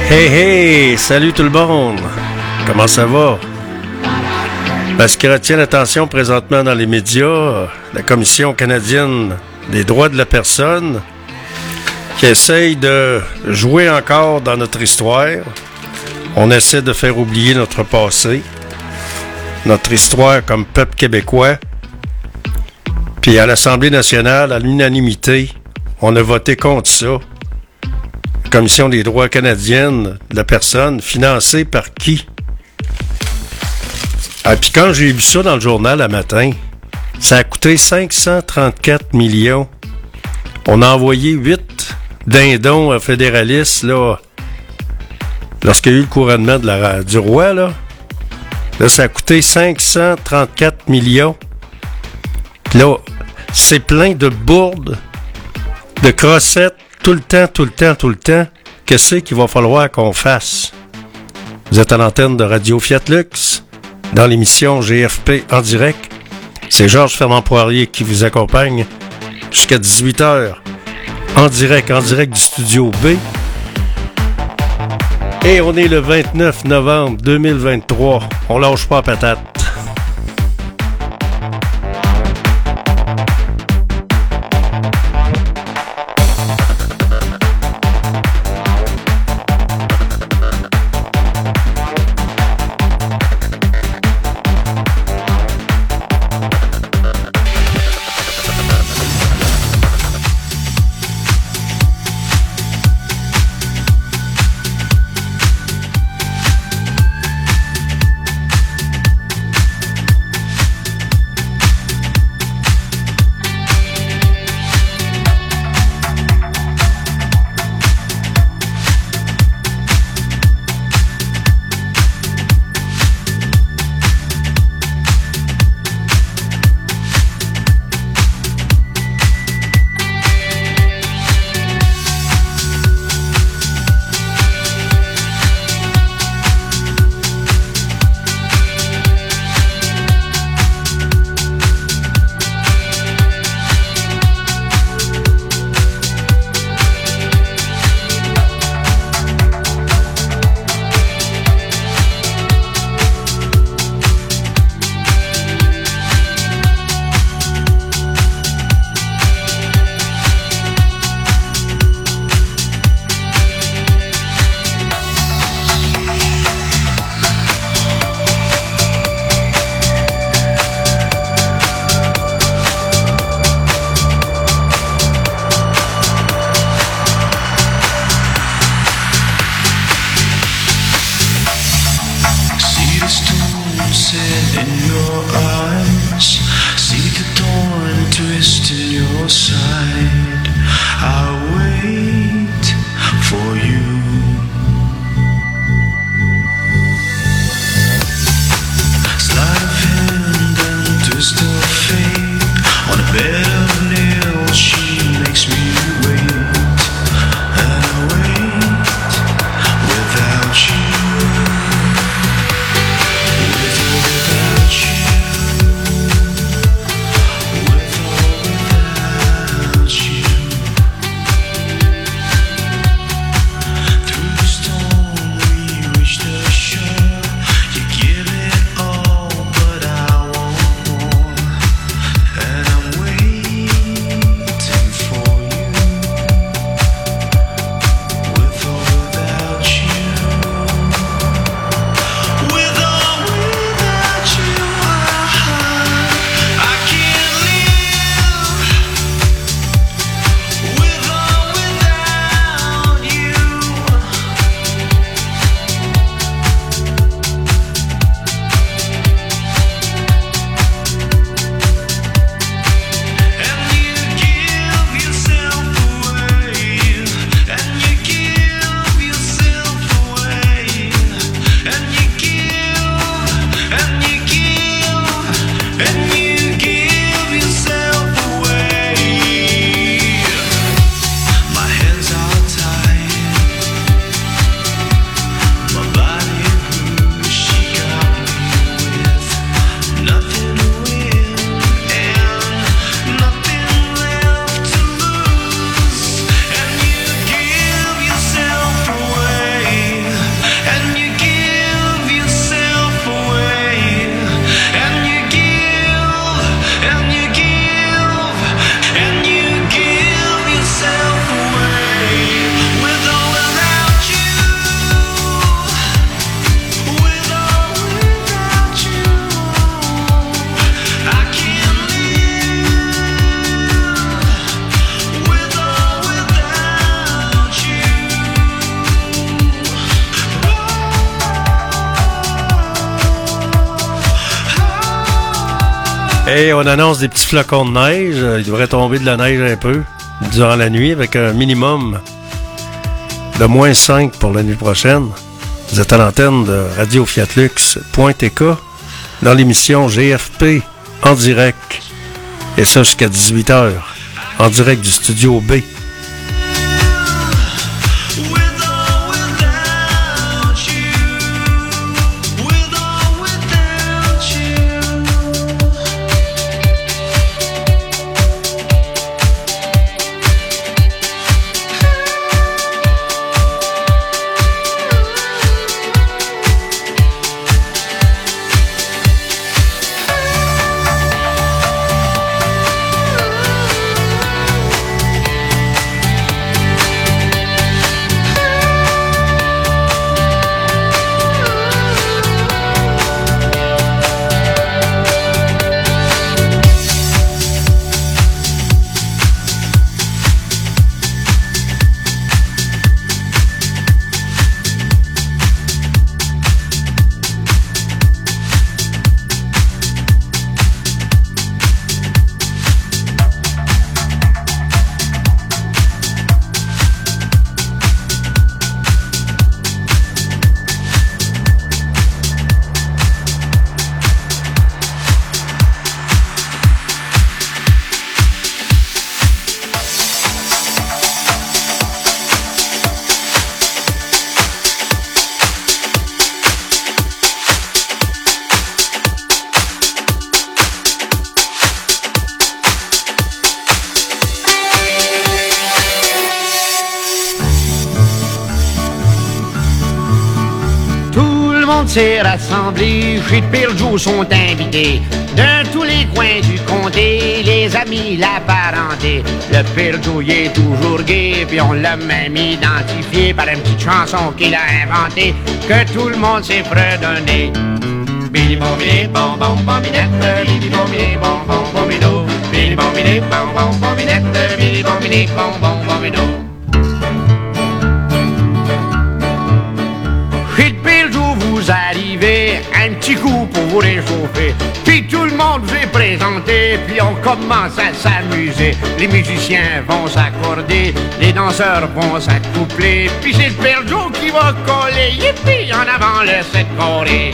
Hey hey, salut tout le monde. Comment ça va? Ce qui retient l'attention présentement dans les médias, la Commission canadienne des droits de la personne, qui essaye de jouer encore dans notre histoire. On essaie de faire oublier notre passé, notre histoire comme peuple québécois. Puis à l'Assemblée nationale, à l'unanimité, on a voté contre ça. Commission des droits canadiennes de la personne, financée par qui? Ah, puis quand j'ai vu ça dans le journal un matin, ça a coûté 534 millions. On a envoyé 8 dindons fédéralistes, là, lorsqu'il y a eu le couronnement du roi, là. Là, ça a coûté 534 millions. Puis là, c'est plein de bourdes, de crossettes, tout le temps. Qu'est-ce qu'il va falloir qu'on fasse? Vous êtes à l'antenne de Radio Fiat Lux, dans l'émission GFP en direct. C'est Georges Fernand Poirier qui vous accompagne jusqu'à 18h, en direct du Studio B. Et on est le 29 novembre 2023. On lâche pas la patate. Et on annonce des petits flocons de neige. Il devrait tomber de la neige un peu durant la nuit avec un minimum de moins 5 pour la nuit prochaine. Vous êtes à l'antenne de Radio Fiat Lux.tk dans l'émission GFP en direct. Et ça jusqu'à 18h en direct du studio B. s'est rassemblé, chez Pirjou sont invités. De tous les coins du comté, les amis, la parenté. Le Pirjou y est toujours gai, puis on l'a même identifié par une petite chanson qu'il a inventée, que tout le monde s'est fredonné. Billy Bombini, bon bon bombinette, Billy Bombini, bon bon bombino. Billy Bombini, bon bon bombinette, Billy Bombini, bon bon bombino. Chez Pirjou, vous arrivez, un petit coup pour vous réchauffer. Puis tout le monde vous est présenté, puis on commence à s'amuser. Les musiciens vont s'accorder, les danseurs vont s'accoupler. Puis c'est le Pirjou qui va coller, yippie, en avant le 7 Corée.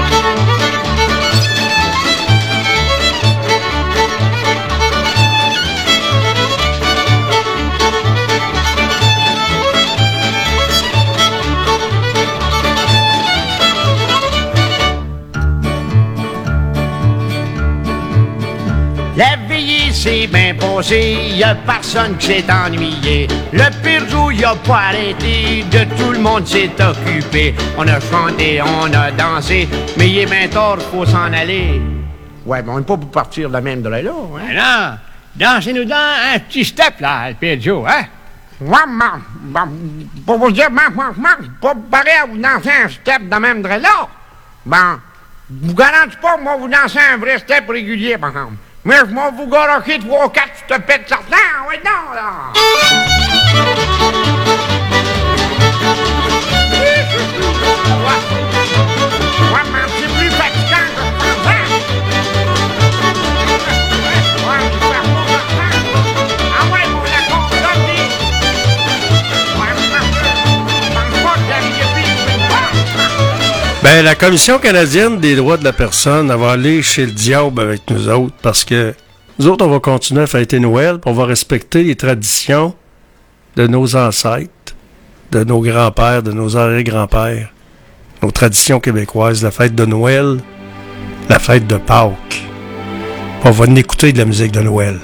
La veillée s'est bien passée, y'a personne qui s'est ennuyé. Le Pirjou y'a pas arrêté, de tout le monde s'est occupé. On a chanté, on a dansé, mais il est bien tard, faut s'en aller. Ouais, mais on n'est pas pour partir de la même de là, hein? Ben non, dansez-nous dans un petit step, là, le Pirjou, hein? Ouais, pour vous dire, pas pareil à vous danser un step de même de là. Ben, vous garantis pas, moi, vous dansez un vrai step régulier, par exemple. Mais je m'en vous garocher 3 ou 4, je te pète certains, ouais non, là! Ouais, mais c'est plus fatigant que je pensais! Ouais, je vais faire mon accent! Ah ouais, mon accent, donne-lui! Ouais, je pense pas que j'arrive plus, Ben, la Commission canadienne des droits de la personne, elle va aller chez le diable avec nous autres parce que nous autres, on va continuer à fêter Noël, puis on va respecter les traditions de nos ancêtres, de nos grands-pères, de nos arrière-grands-pères, nos traditions québécoises, la fête de Noël, la fête de Pâques. On va écouter de la musique de Noël.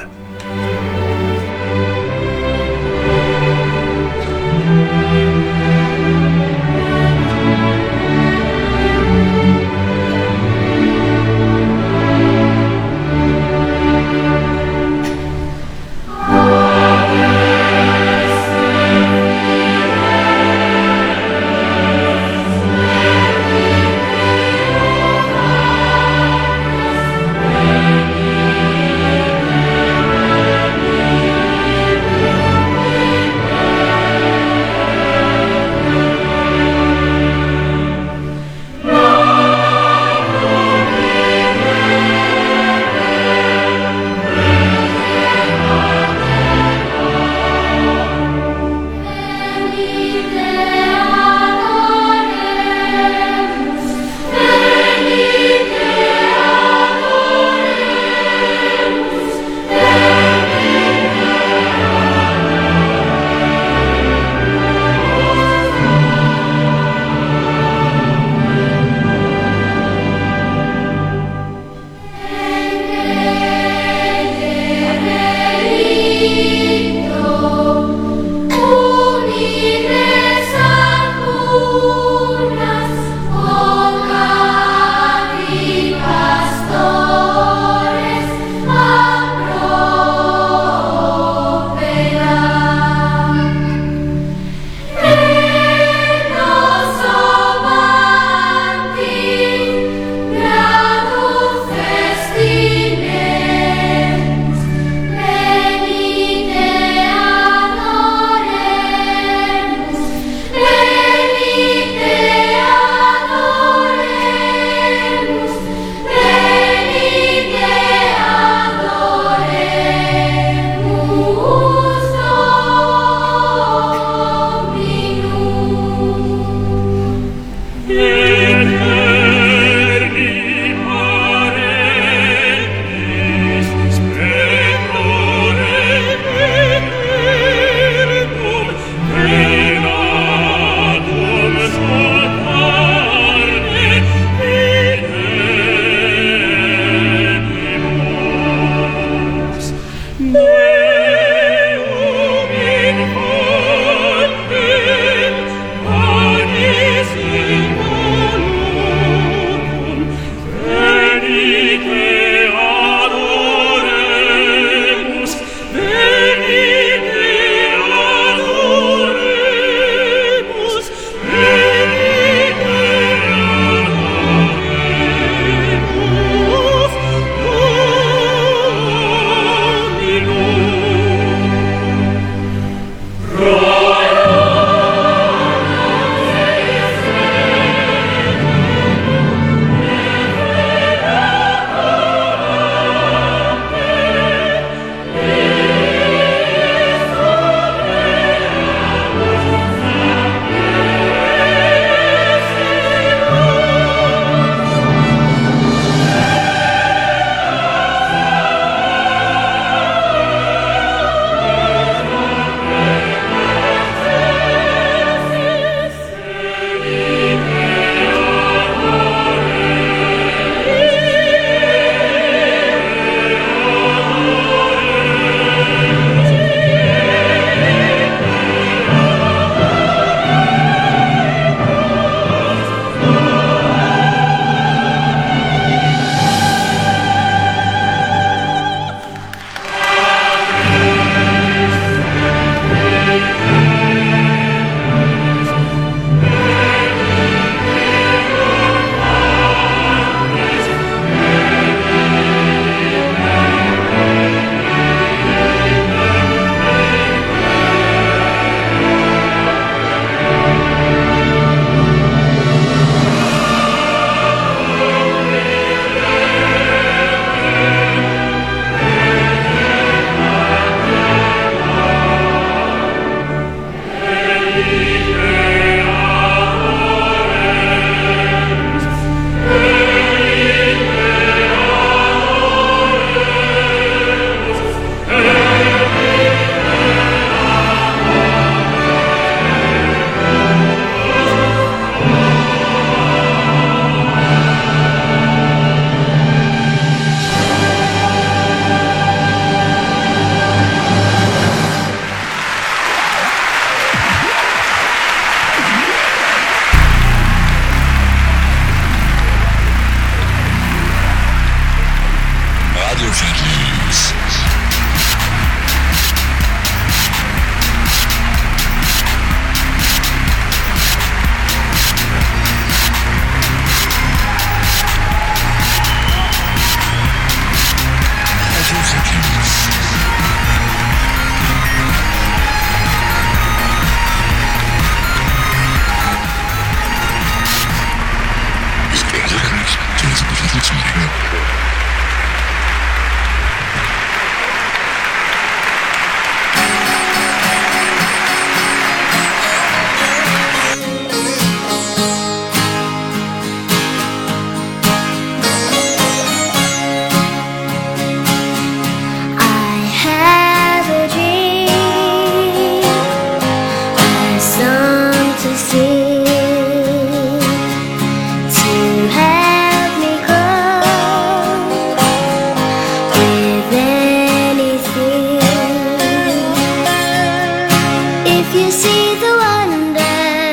If you see the wonder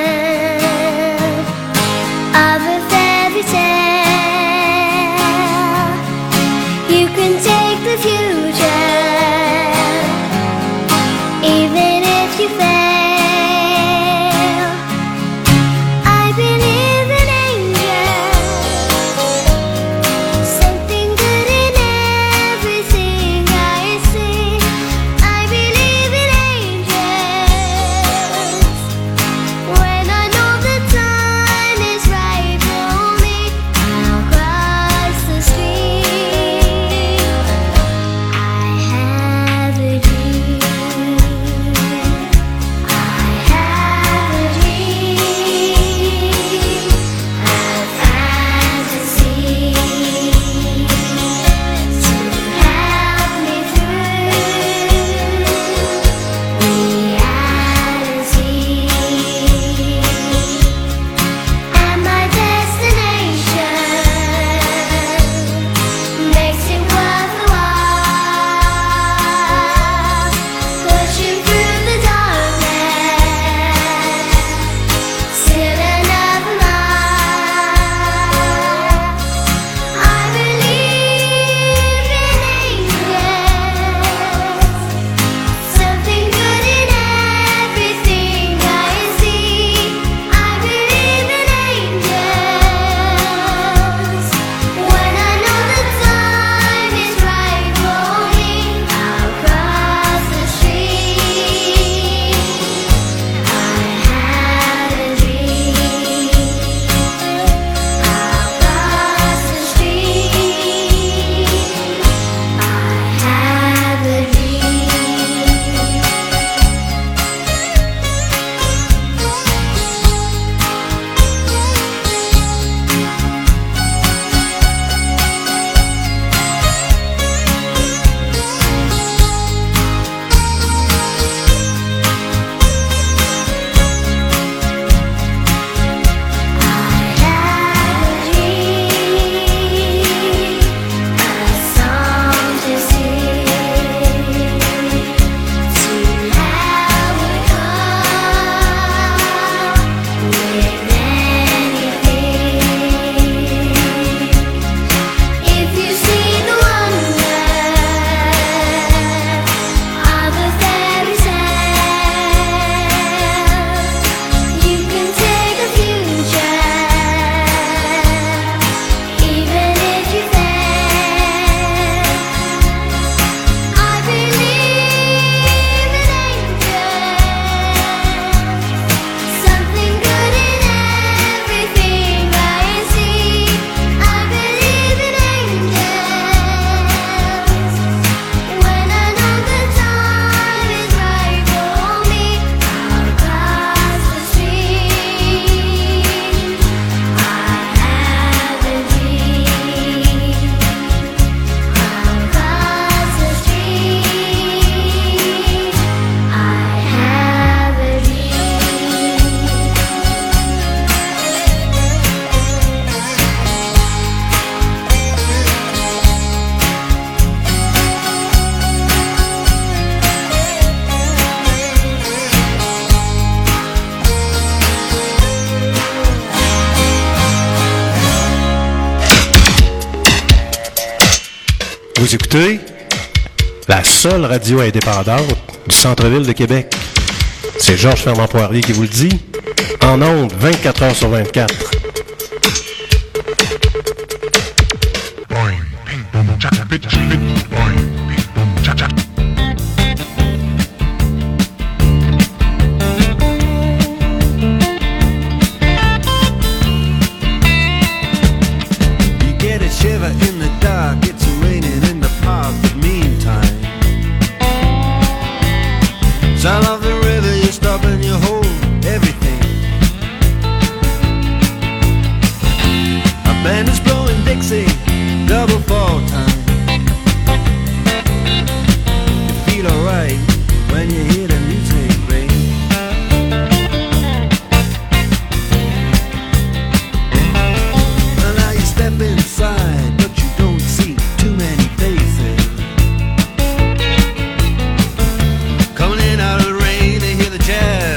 of a fairy tale, you can take the future, even if you fail. I believe in angels, something good in everything I see. I believe in angels, when I know the time is right for me, I'll cross the street. I have a dream. I have a dream, a fantasy to help me through reality. And my destination makes it worthwhile, pushing through the darkness, still another mile. I believe in angels, something good in everything I see. I believe in angels, when I know the time is right for me, I'll cross the street. I have a dream. I'll cross the street. I have a If you see the wonder of a fairy tale, you can take the future, even if you fail. I believe in angels, something good in everything I see. I believe in angels, when I know the time is right for me, I'll cross the street. I have a dream. I'll cross the street. I have a Vous écoutez la seule radio indépendante du centre-ville de Québec. C'est Georges Fernand Poirier qui vous le dit. En ondes, 24 heures sur 24. You get a shiver in the dark, it's raining in the park, but meantime, sound of the river, you stop and you hold everything. A band is blowing Dixie, double fall time. You feel alright when you hear the music ring. And now you step inside, but you don't see too many faces. Coming in out of the rain, they hear the jazz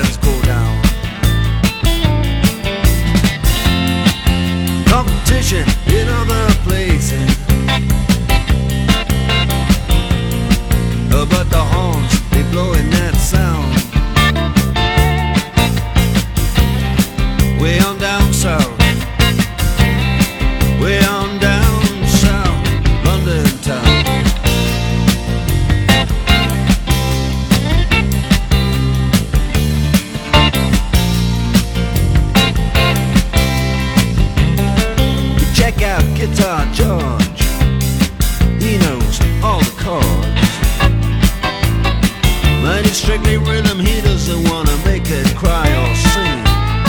rhythm, he doesn't wanna make it cry or sing.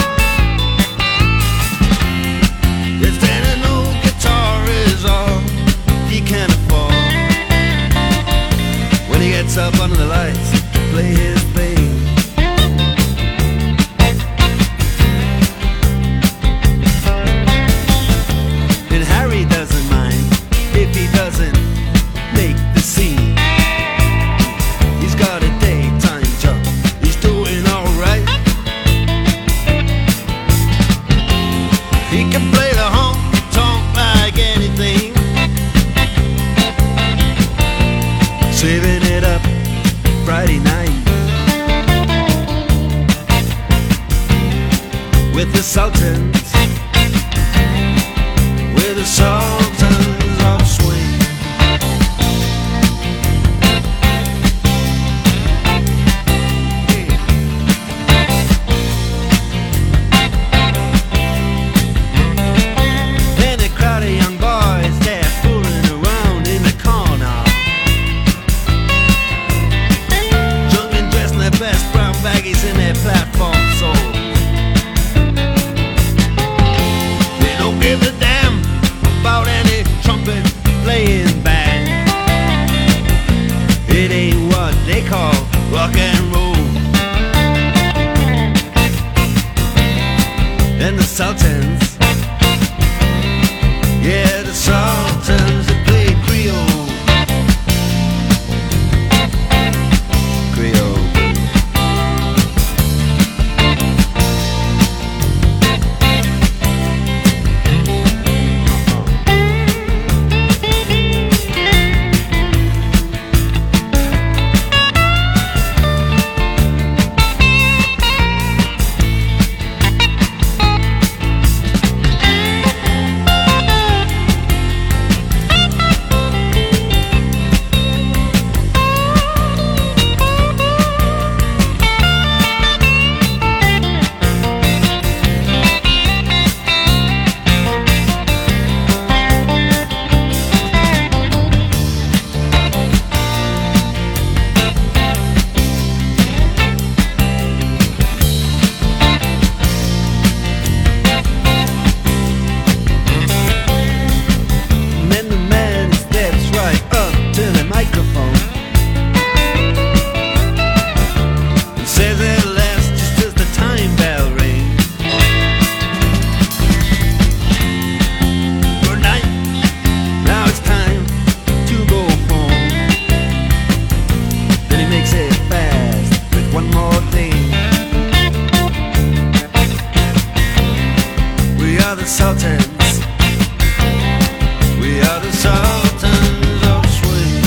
If then an old guitar is all he can afford, when he gets up under the lights to play his thing. And Harry doesn't mind if he doesn't make the scene. He's got a daytime job, he's doing alright. He can play the honky-tonk like anything, saving it up Friday night with the Sultans, with the Sultans of Swing. And a crowd of young boys, they're fooling around in the corner, drunk and dressed in their best brown baggies in their platform soles. They don't give a damn about any trumpet playing band. It ain't what they call rock and roll. And the Sultans, yeah, the Sultans, they play Creole. Creole. And then the man steps right up to the microphone and says at last, just as the time bell rings, good night, now it's time to go home. Then he makes it fast with one more thing. We are the Sultans, we are the Sultans of Swing.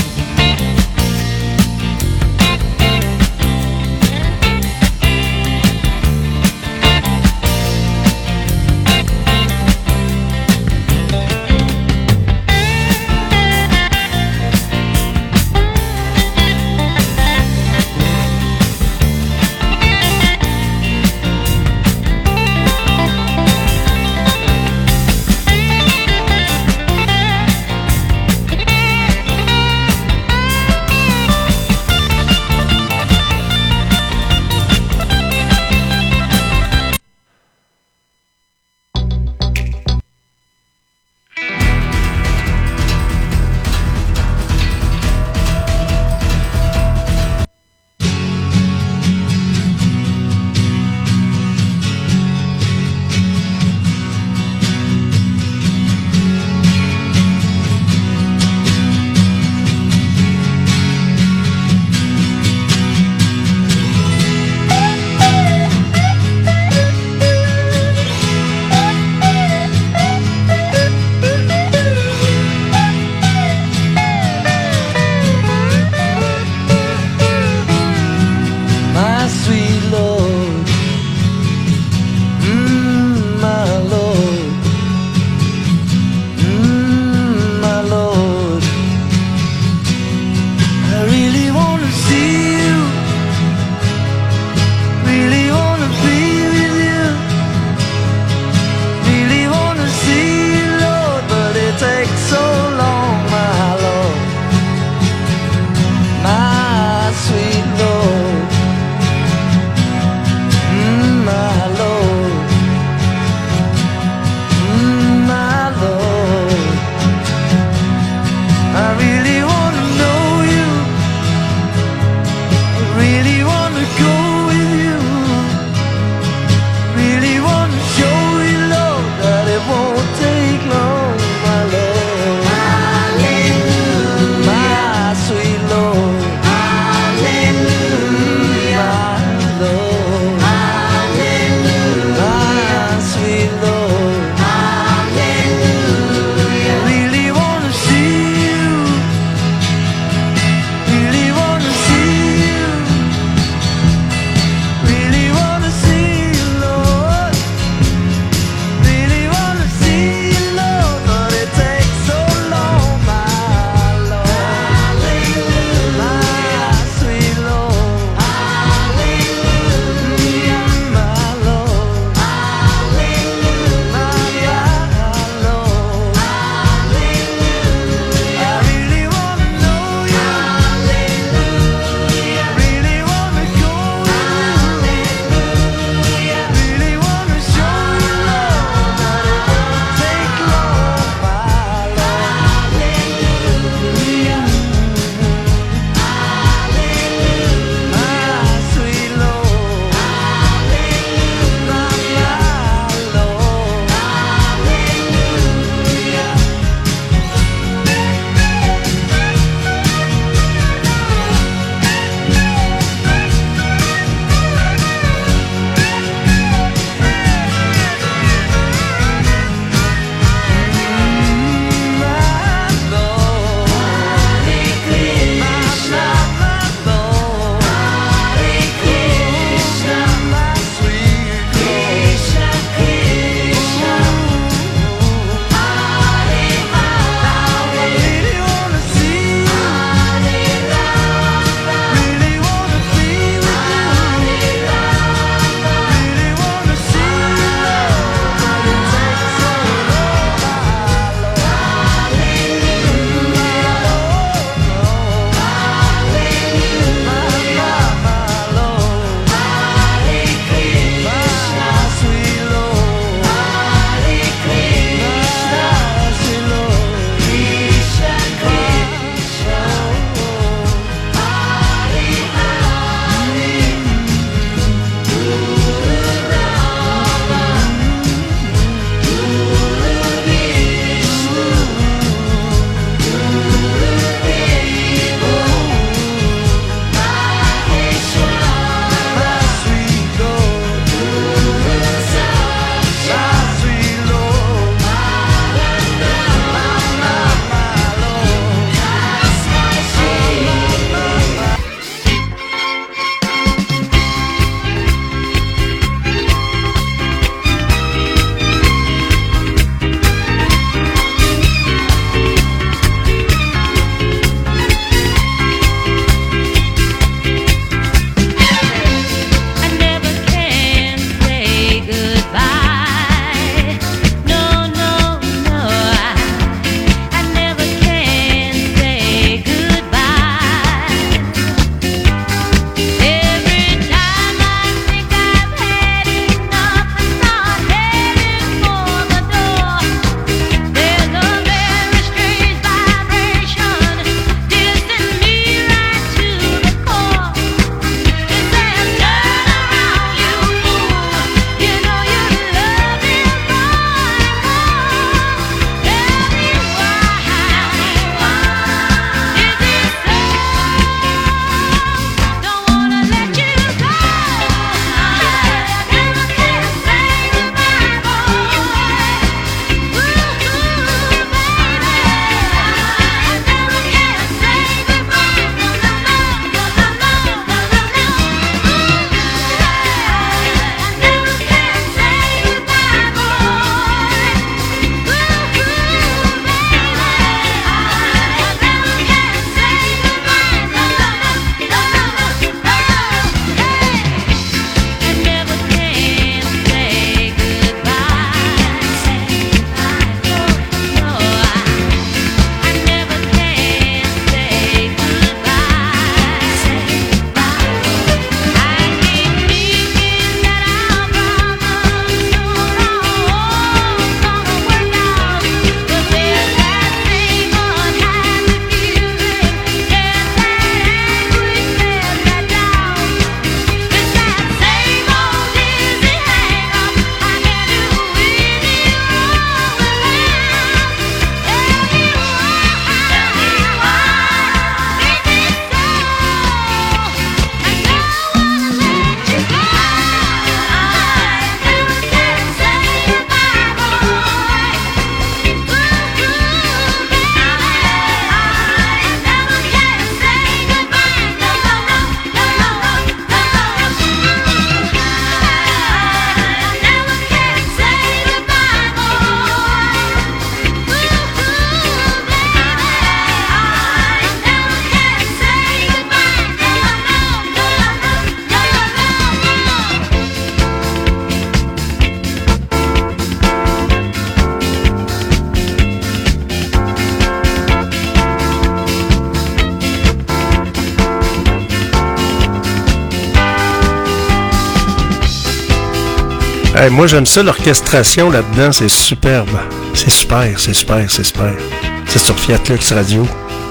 Hey, moi, j'aime ça, l'orchestration là-dedans, c'est superbe. C'est super, c'est super, c'est super. C'est sur Fiat Lux Radio.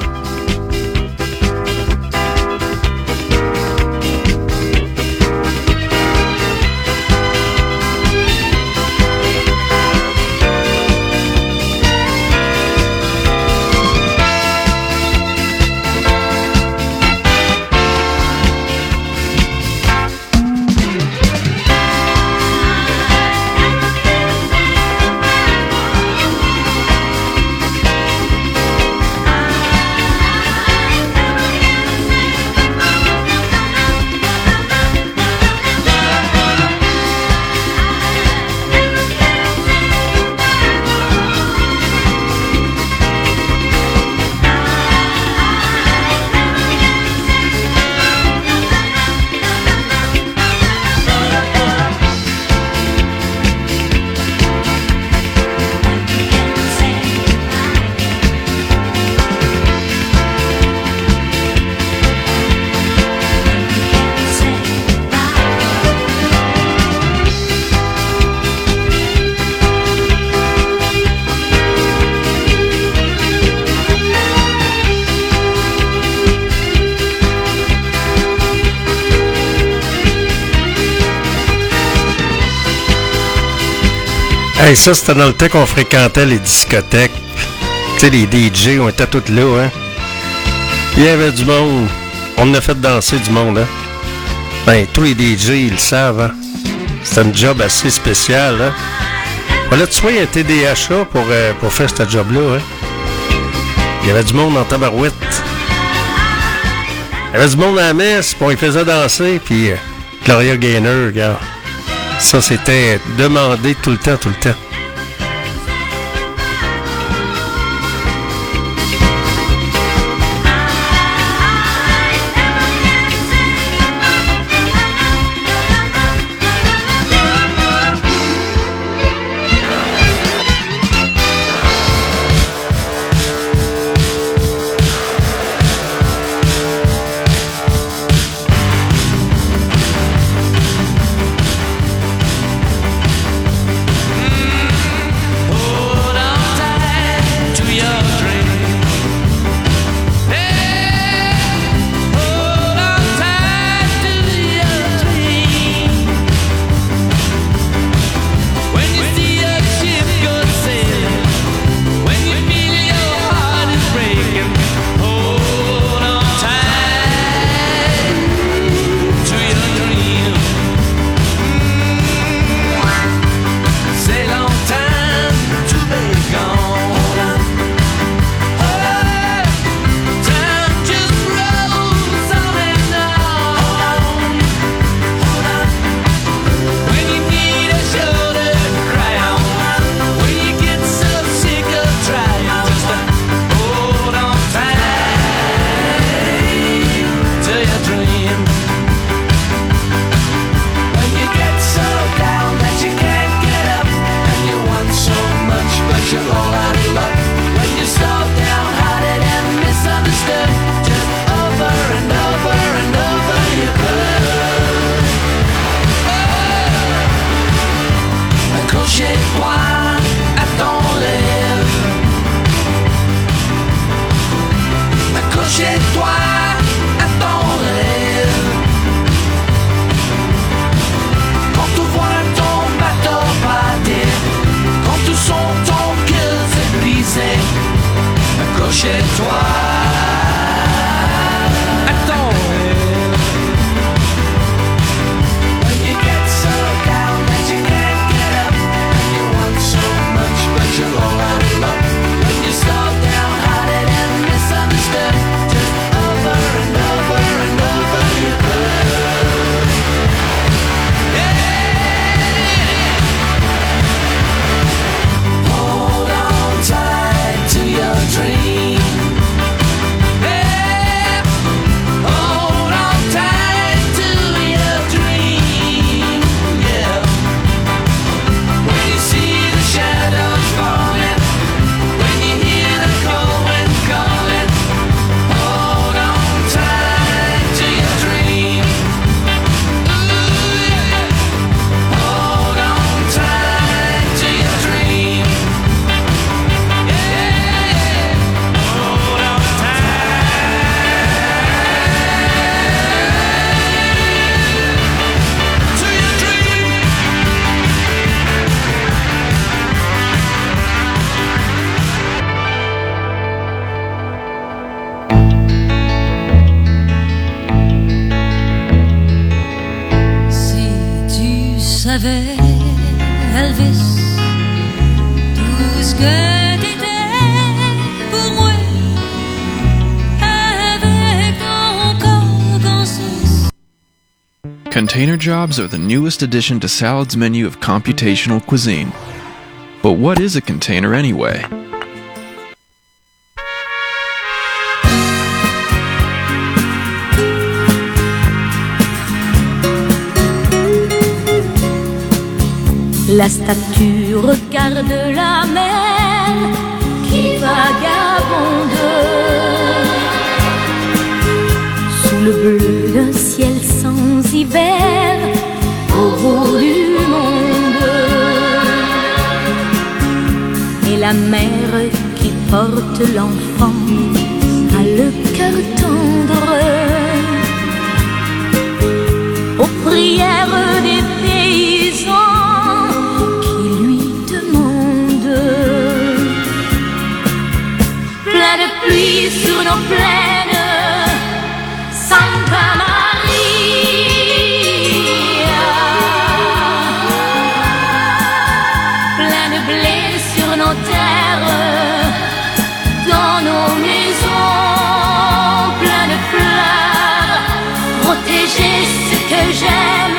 Hey, ça, c'était dans le temps qu'on fréquentait les discothèques. Tu sais, les DJ, on était tous là, hein. Il y avait du monde. On a fait danser du monde, hein. Ben, tous les DJ, ils le savent, hein. C'était un job assez spécial, hein. Voilà, tu vois, il y a un TDHA pour faire ce job-là, hein. Il y avait du monde en tabarouette. Il y avait du monde à la messe, puis on les faisait danser, puis Gloria Gaynor, regarde. Ça, c'était demandé tout le temps, tout le temps. savais, Elvis, tout ce que t'étais pour moi, avec ton corps dansé. Container jobs are the newest addition to Salad's menu of computational cuisine. But what is a container anyway? La statue regarde la mer qui vagabonde sous le bleu d'un ciel sans hiver au bout du monde. Et la mère qui porte l'enfant a le cœur tendre aux prières des paysans pluie sur nos plaines, Santa Maria. Plein de blé sur nos terres, dans nos maisons, plein de fleurs, protéger ce que j'aime.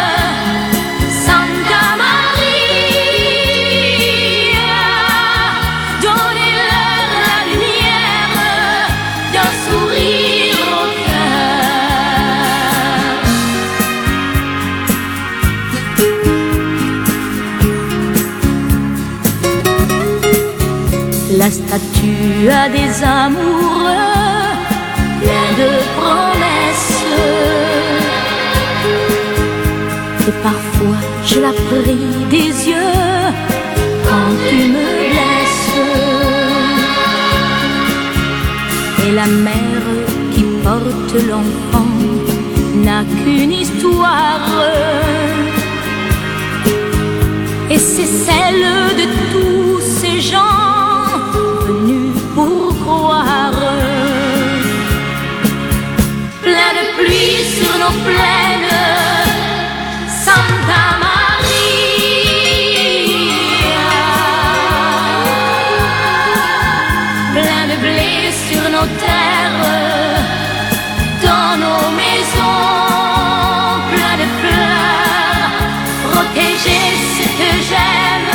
La statue a des amoureux, plein de promesses. Et parfois je la prie des yeux quand tu me laisses. Et la mère qui porte l'enfant n'a qu'une histoire, et c'est celle de tous ces gens pour croire. Plein de pluie sur nos plaines, Santa Maria. Plein de blé sur nos terres, dans nos maisons, plein de fleurs, protéger ce que j'aime.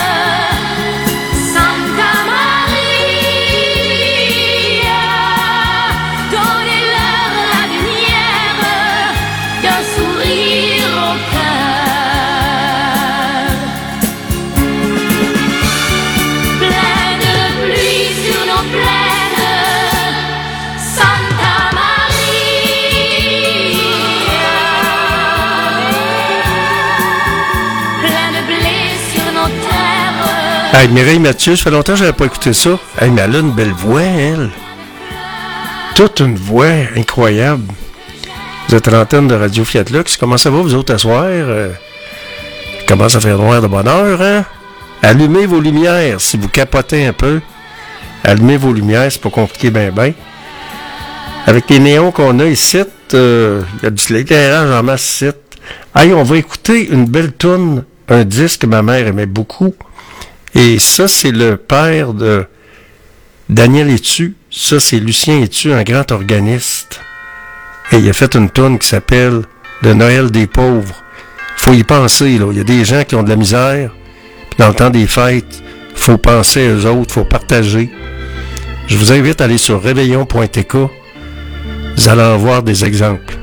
Hey, Mireille Mathieu, ça fait longtemps que j'avais pas écouté ça. Hey, mais elle a une belle voix, elle. Toute une voix incroyable. Vous êtes à l'antenne de Radio Fiat Lux. Comment ça va, vous autres, à soir? Commence à faire noir de bonne heure, hein? Allumez vos lumières, si vous capotez un peu. Allumez vos lumières, c'est pas compliqué, ben. Avec les néons qu'on a ici, il y a de l'éclairage en masse ici. Hey, on va écouter une belle toune, un disque que ma mère aimait beaucoup. Et ça, c'est le père de Daniel Etu. Ça, c'est Lucien Etu, un grand organiste. Et il a fait une toune qui s'appelle « Le Noël des pauvres ». Faut y penser, là. Il y a des gens qui ont de la misère. Puis dans le temps des fêtes, faut penser aux autres, faut partager. Je vous invite à aller sur réveillon.tk. Vous allez en voir des exemples.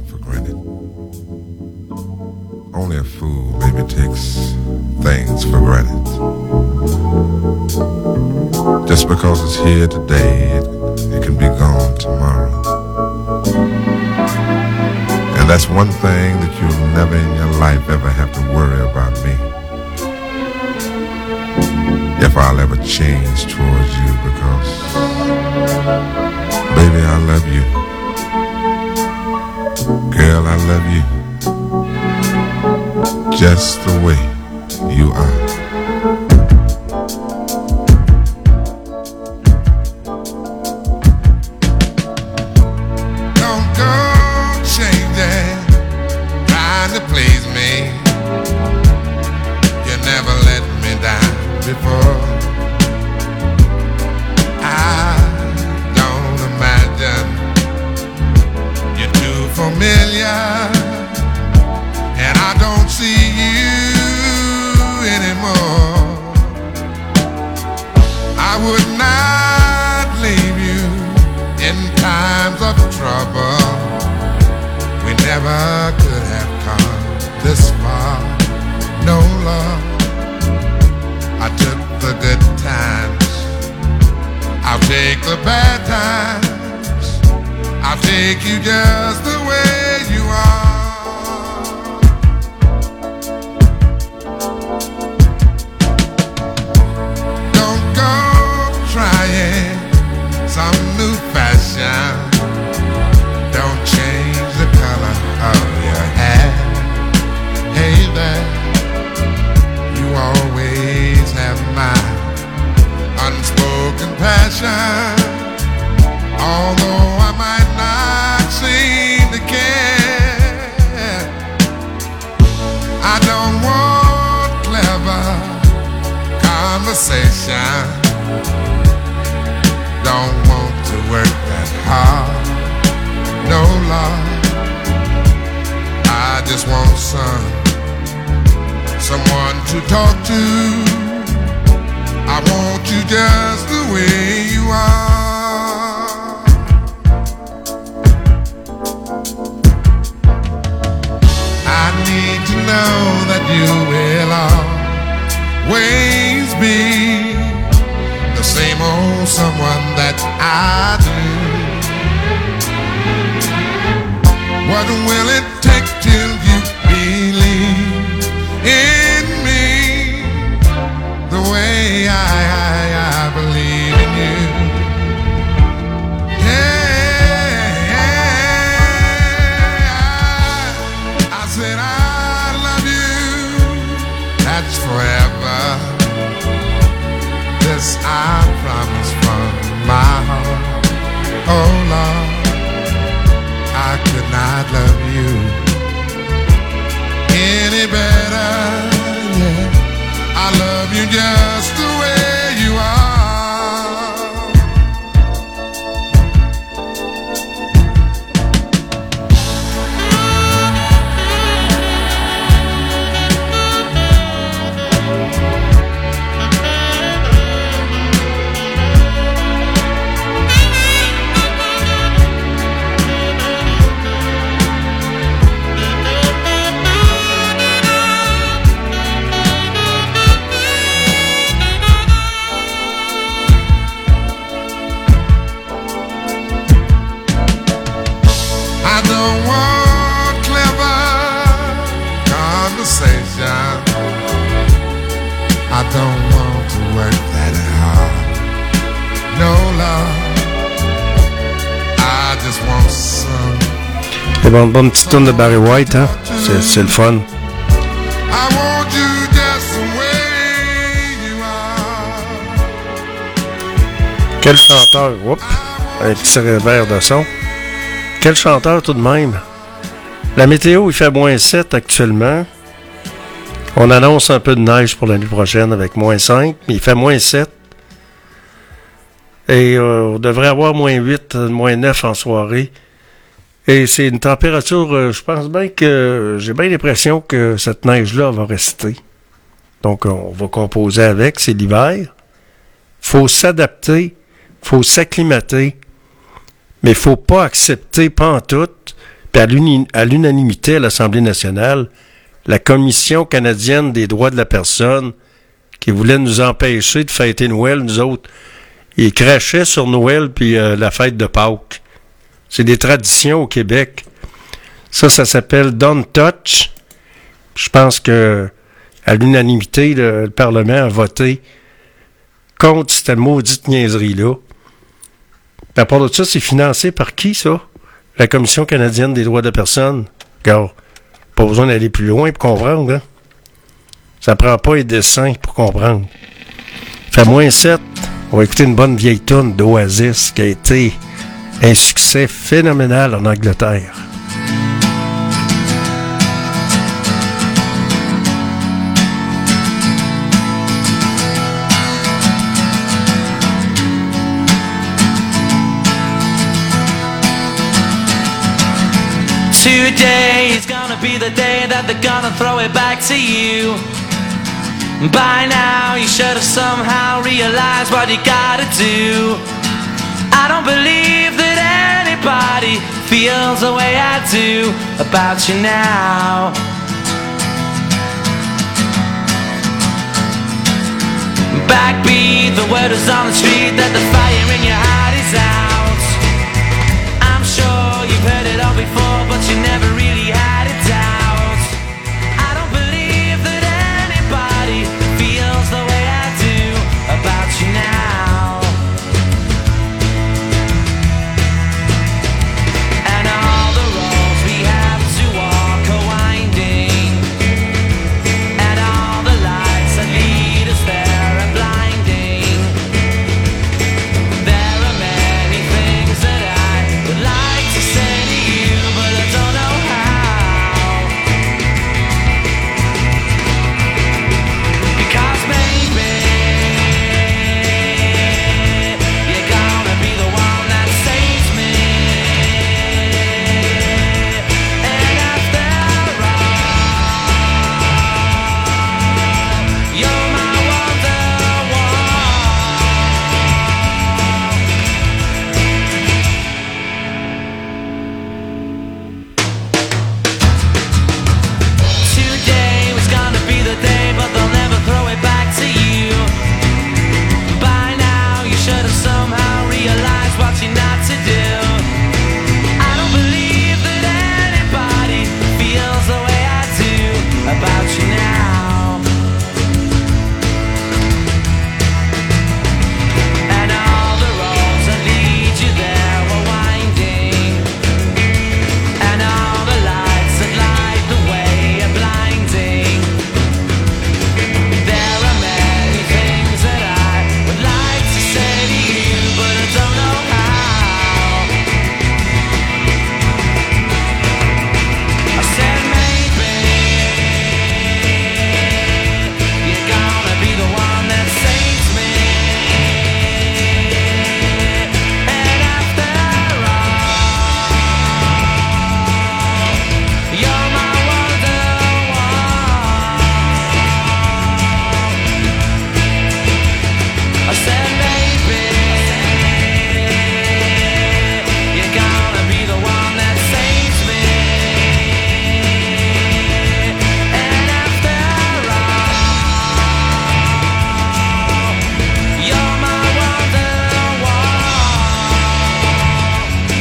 for granted. Only a fool maybe takes things for granted. Just because it's here today, it can be gone tomorrow. And that's one thing that you'll never in your life ever have to worry about me. If I'll ever change towards you, because baby, I love you. Girl, I love you just the way you are. Don't go changing, trying to please me. You never let me down before. I don't imagine you're too familiar, and I don't see you anymore. I would not leave you in times of trouble. We never could have come this far. No love. I took the good times, I'll take the bad times. I'll take you just the way you are. Don't go trying some new fashion. Don't change the color of your hair. Hey there, you always have my unspoken passion. Although I might not seem to care, I don't want clever conversation. Don't want to work that hard. No love. I just want someone to talk to. I want you just the way you are. I need to know that you will always be the same old someone that I do. What will it take till you believe in me the way I believe in you? Yeah, I said I love you, that's forever. This I promise from my heart. Oh Lord, I could not love you any better. Yeah, I love you just the way you are. I don't want clever conversation. I don't want to work that hard. No love. I just want some. C'est bon petit tourne de Barry White, hein? C'est le fun. I want you just the way you are. Quel chanteur! Oups! Un petit revers de son. Quel chanteur tout de même! La météo, il fait moins 7 actuellement. On annonce un peu de neige pour l'année prochaine avec moins 5, mais il fait moins 7. Et on devrait avoir moins 8, moins 9 en soirée. Et c'est une température, je pense bien que j'ai bien l'impression que cette neige-là va rester. Donc on va composer avec, c'est l'hiver. Faut s'adapter, faut s'acclimater, mais faut pas accepter pantoute, Puis à l'unanimité à l'Assemblée nationale, la Commission canadienne des droits de la personne, qui voulait nous empêcher de fêter Noël, nous autres, ils crachaient sur Noël puis la fête de Pâques. C'est des traditions au Québec. Ça s'appelle Don't Touch. Je pense que à l'unanimité, le Parlement a voté contre cette maudite niaiserie-là. Puis à part de ça, c'est financé par qui, ça? La Commission canadienne des droits de la personne. Regarde, pas besoin d'aller plus loin pour comprendre, hein? Ça prend pas les dessins pour comprendre. Fait -7. On va écouter une bonne vieille toune d'Oasis qui a été un succès phénoménal en Angleterre. Today is gonna be the day that they're gonna throw it back to you. By now you should have somehow realized what you gotta do. I don't believe that anybody feels the way I do about you now. Backbeat, the word is on the street that the fire in your heart is out. I'm sure you've heard it all before, but you never really had it out. I don't believe that anybody feels the way I do about you now. And all the roads we have to walk are winding, and all the lights that lead us there are blinding. There are many things that I would like to say to you, but I don't know how. Because maybe you're gonna be the one that saves me. And after all, you're my wonderwall. Today was gonna be the day, but they'll never throw it back to you. By now you should have somehow realized what you're not to do. I don't believe that anybody feels the way I do about you now. And all the roads that lead you there were winding, and all the lights that light the way are blinding. There are many things that I would like to say to you, but I don't know how. I said maybe you're gonna be the one that saves me. And after all, you're my wonderwall. I said maybe you're gonna be the one that saves me. And after all, you're my wonderwall.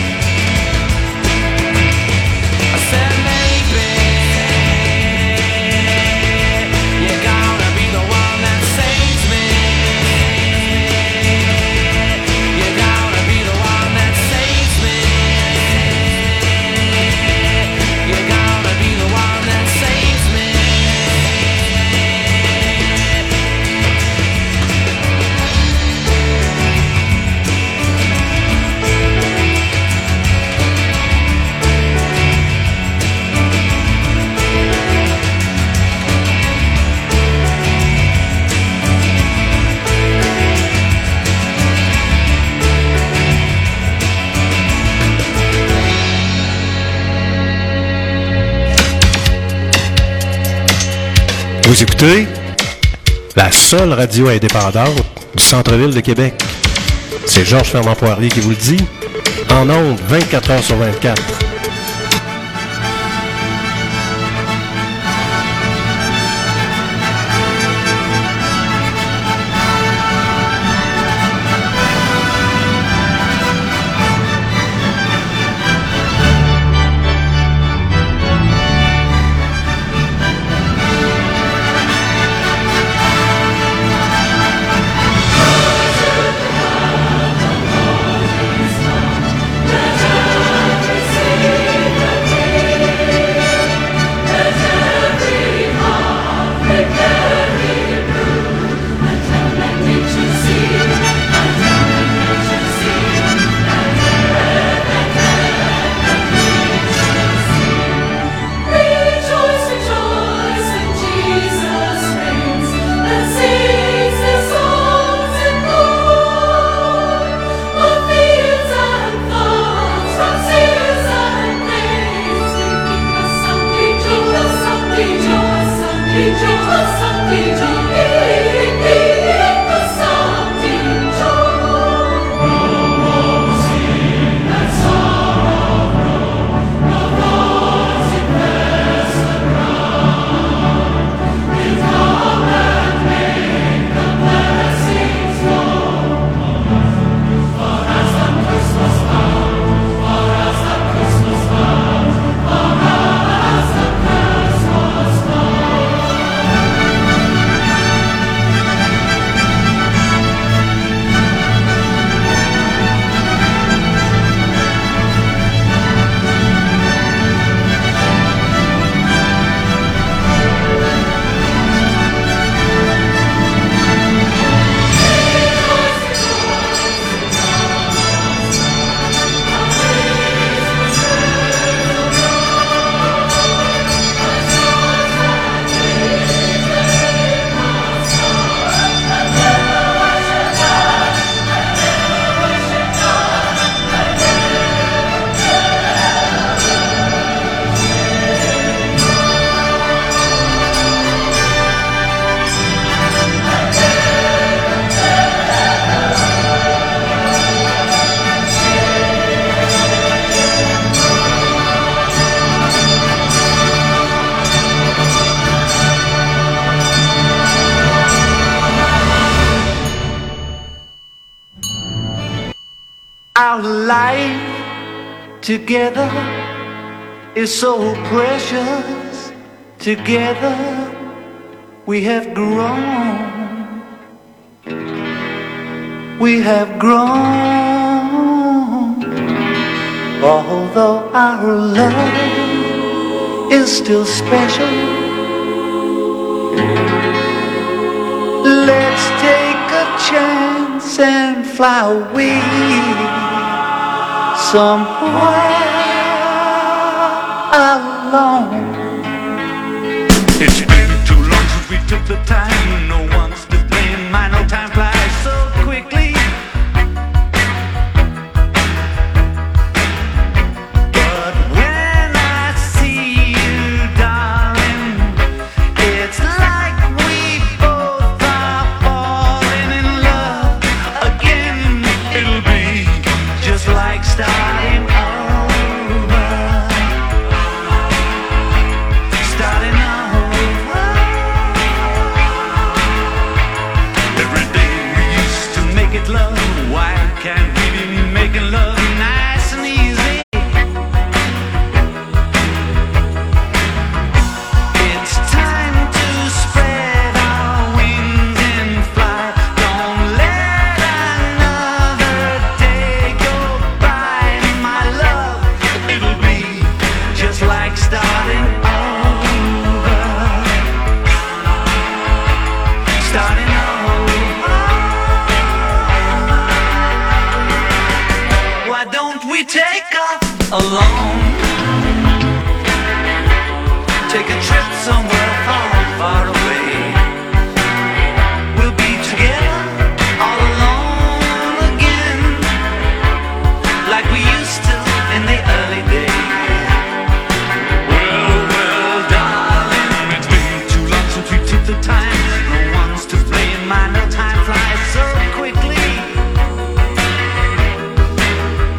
I said maybe you're gonna be the one that saves me. You're gonna be the one that saves me. You're gonna be the one that saves me. Vous écoutez la seule radio indépendante du centre-ville de Québec. C'est Georges Fernand Poirier qui vous le dit. En ondes, 24 heures sur 24. Our life together is so precious. Together we have grown. We have grown. Although our love is still special, let's take a chance and fly away somewhere alone. It's been too long since we took the time. No one's to blame. My no time flies so quickly. But when I see you, darling, it's like we both are falling in love again. It'll be just like starting over. Starting over. Every day we used to make it love. Why can't we be making love nice and easy? It's time to spread our wings and fly. Don't let another day go by, my love. It'll be just like starting over. Starting over. Why don't we take off alone? Take a trip somewhere far, far away. We'll be together all alone again, like we used to in the early days. Well, darling, it's been too long since we took the time. No one's to blame. My no time flies so quickly.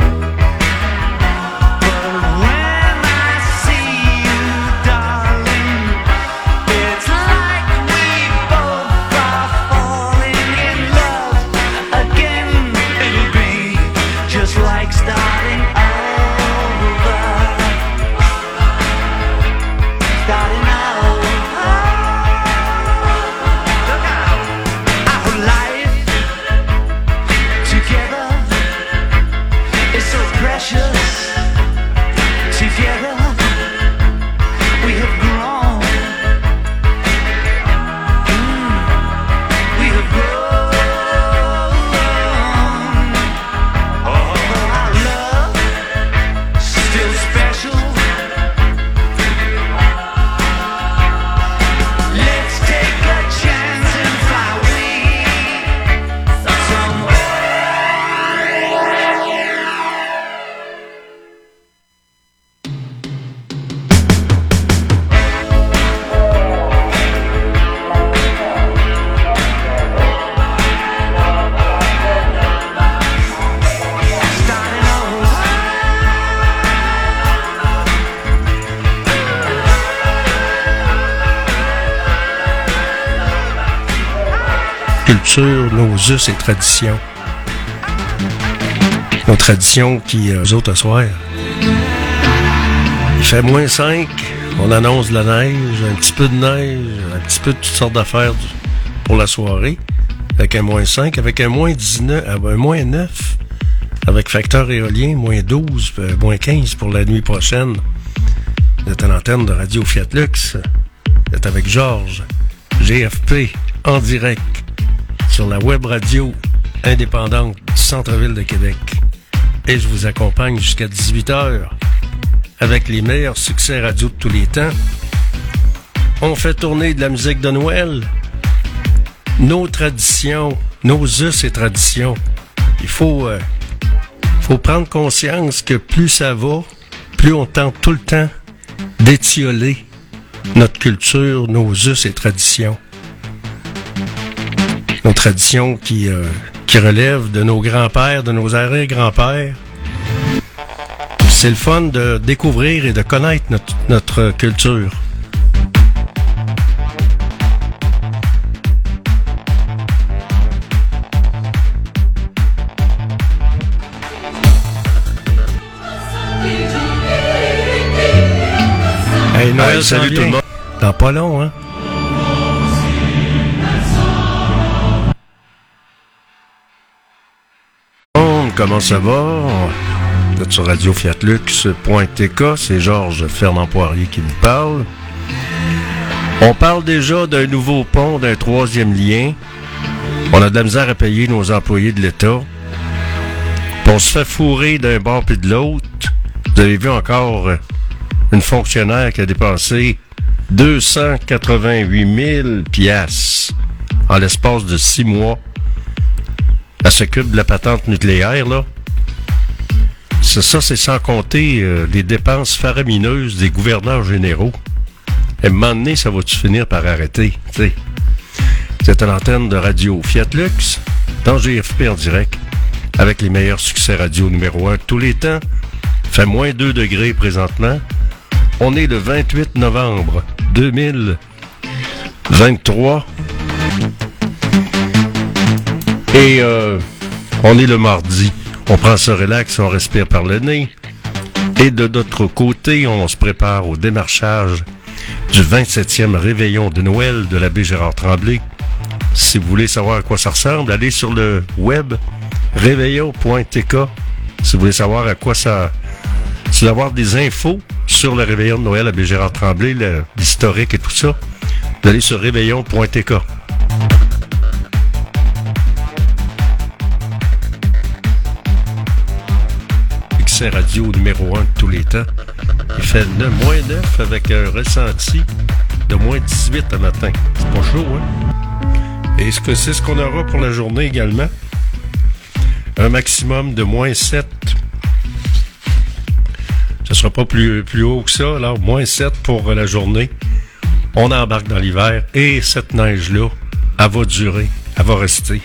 But when I see you, darling, culture, nos us et traditions. Nos traditions qui, eux autres, à soir. Il fait -5, on annonce de la neige, un petit peu de neige, un petit peu de toutes sortes d'affaires pour la soirée. Avec un -5, avec un -19, un -9, avec facteur éolien, -12, -15 pour la nuit prochaine. Vous êtes à l'antenne de Radio Fiat Lux. Vous êtes avec Georges, GFP, en direct, sur la web radio indépendante du centre-ville de Québec. Et je vous accompagne jusqu'à 18h avec les meilleurs succès radio de tous les temps. On fait tourner de la musique de Noël, nos traditions, nos us et traditions. Il faut prendre conscience que plus ça va, plus on tente tout le temps d'étioler notre culture, nos us et traditions. Nos traditions qui relèvent de nos grands-pères, de nos arrière-grands-pères. C'est le fun de découvrir et de connaître notre culture. Hey, Noël, salut tout le monde. Dans pas long, hein? Comment ça va? Vous êtes sur radiofiatlux.tk, c'est Georges Fernand Poirier qui vous parle. On parle déjà d'un nouveau pont, d'un 3e lien. On a de la misère à payer nos employés de l'État. Puis on se fait fourrer d'un bord puis de l'autre. Vous avez vu encore une fonctionnaire qui a dépensé 288 000 piastres en l'espace de 6 mois. Elle s'occupe de la patente nucléaire, là. C'est sans compter les dépenses faramineuses des gouverneurs généraux. Et à un moment donné, ça va-tu finir par arrêter, tu sais? C'est à l'antenne de Radio Fiat Lux, dans GFP en direct, avec les meilleurs succès radio numéro 1 de tous les temps. Il fait -2 degrés présentement. On est le 28 novembre 2023. Et on est le mardi. On prend ce relax, on respire par le nez. Et de notre côté, on se prépare au démarchage du 27e réveillon de Noël de l'abbé Gérard Tremblay. Si vous voulez savoir à quoi ça ressemble, allez sur le web réveillon.tk. Si vous voulez savoir à quoi ça... Si vous voulez avoir des infos sur le réveillon de Noël l'abbé Gérard Tremblay, l'historique et tout ça, vous allez sur réveillon.tk. Radio numéro 1 de tous les temps. Il fait -9 avec un ressenti de -18 ce matin. C'est pas chaud, hein? Et c'est ce qu'on aura pour la journée également. Un maximum de -7. Ce sera pas plus haut que ça, alors -7 pour la journée. On embarque dans l'hiver et cette neige-là, elle va durer, elle va rester.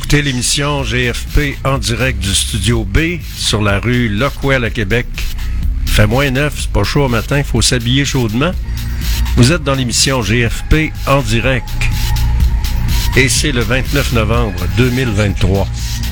écoutez l'émission GFP en direct du Studio B sur la rue Lockwell à Québec. Il fait moins 9, c'est pas chaud au matin, il faut s'habiller chaudement. Vous êtes dans l'émission GFP en direct. Et c'est le 29 novembre 2023.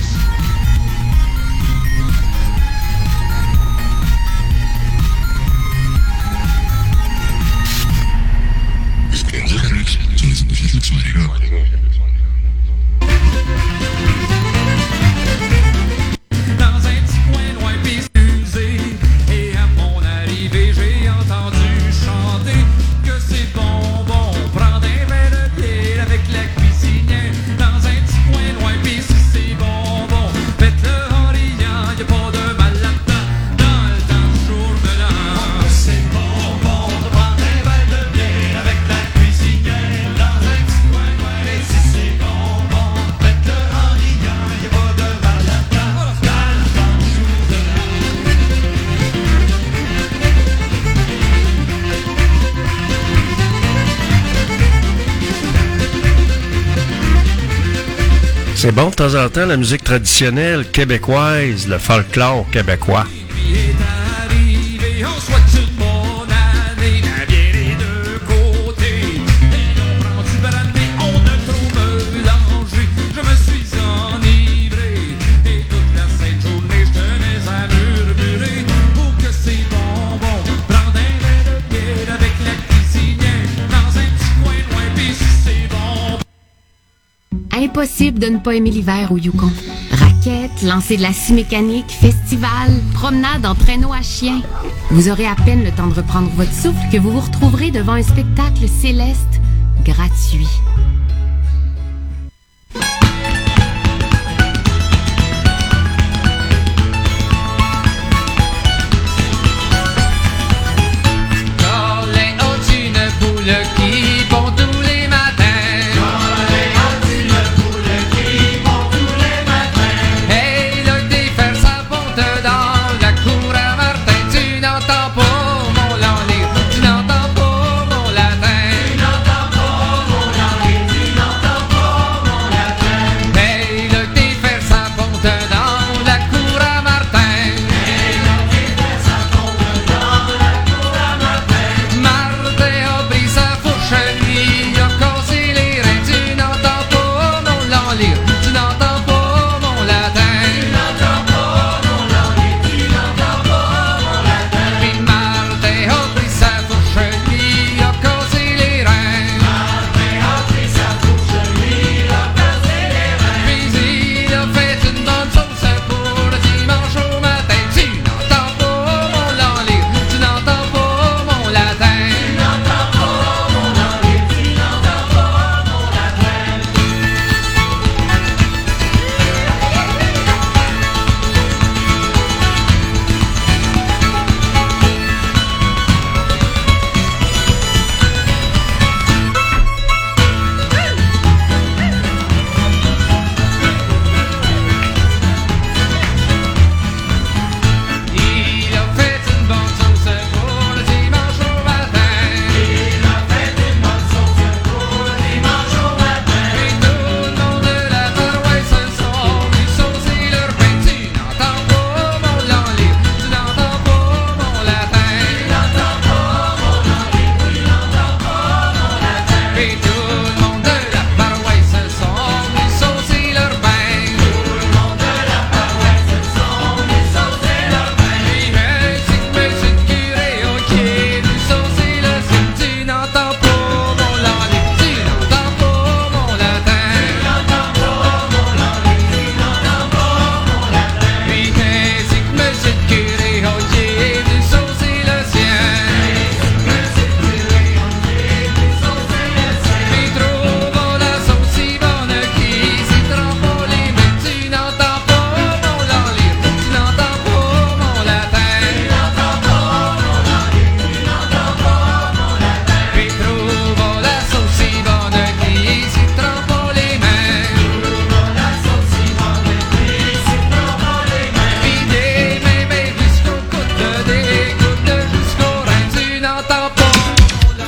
C'est bon de temps en temps la musique traditionnelle québécoise, le folklore québécois. Impossible de ne pas aimer l'hiver au Yukon. Raquettes, lancer de la scie mécanique, festival, promenade en traîneau à chien. Vous aurez à peine le temps de reprendre votre souffle que vous vous retrouverez devant un spectacle céleste gratuit.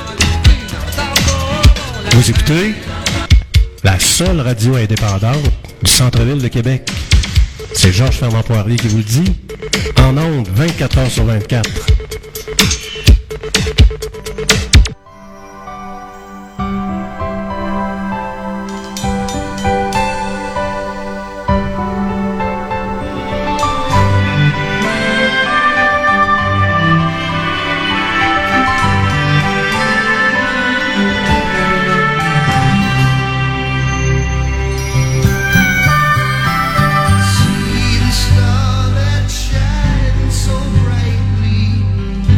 Vous écoutez la seule radio indépendante du centre-ville de Québec. C'est Georges Fernand Poirier qui vous le dit. En ondes, 24 heures sur 24. See the star that shines so brightly.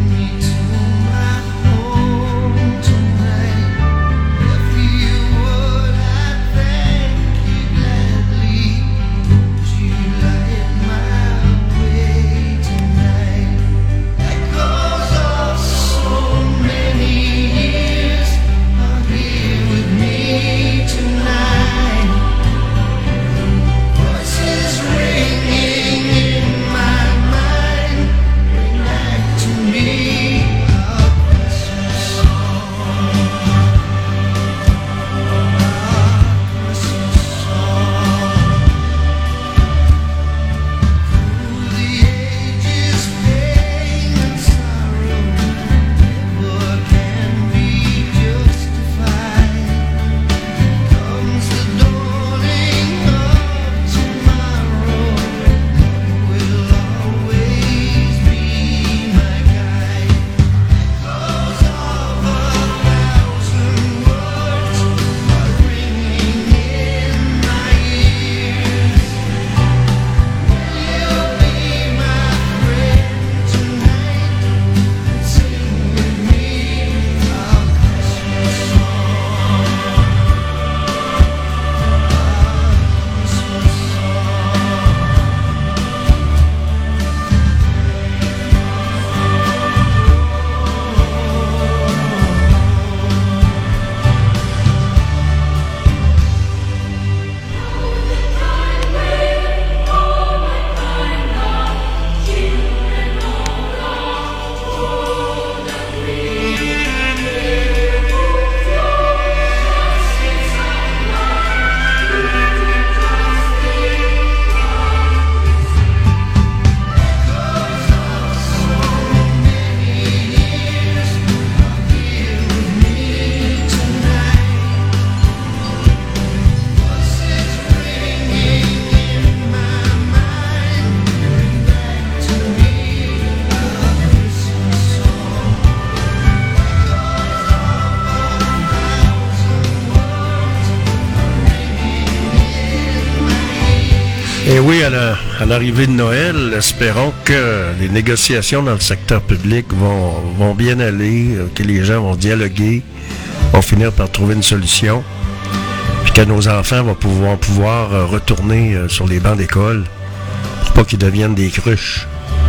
Et oui, à l'arrivée de Noël, espérons que les négociations dans le secteur public vont bien aller, que les gens vont dialoguer, vont finir par trouver une solution, puis que nos enfants vont pouvoir retourner sur les bancs d'école pour pas qu'ils deviennent des cruches.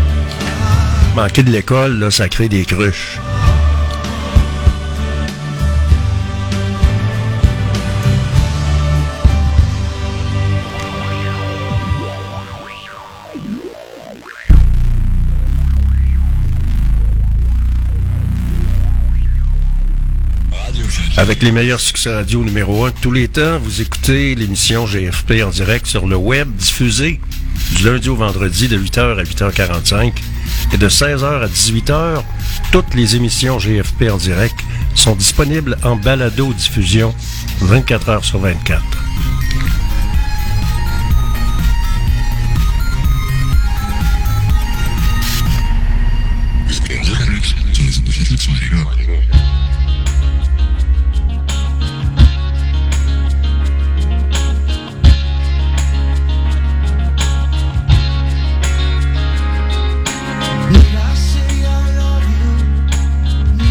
Manquer de l'école, là, ça crée des cruches. Avec les meilleurs succès radio numéro 1 de tous les temps, vous écoutez l'émission GFP en direct sur le web, diffusée du lundi au vendredi de 8h à 8h45 et de 16h à 18h. Toutes les émissions GFP en direct sont disponibles en balado-diffusion 24h sur 24.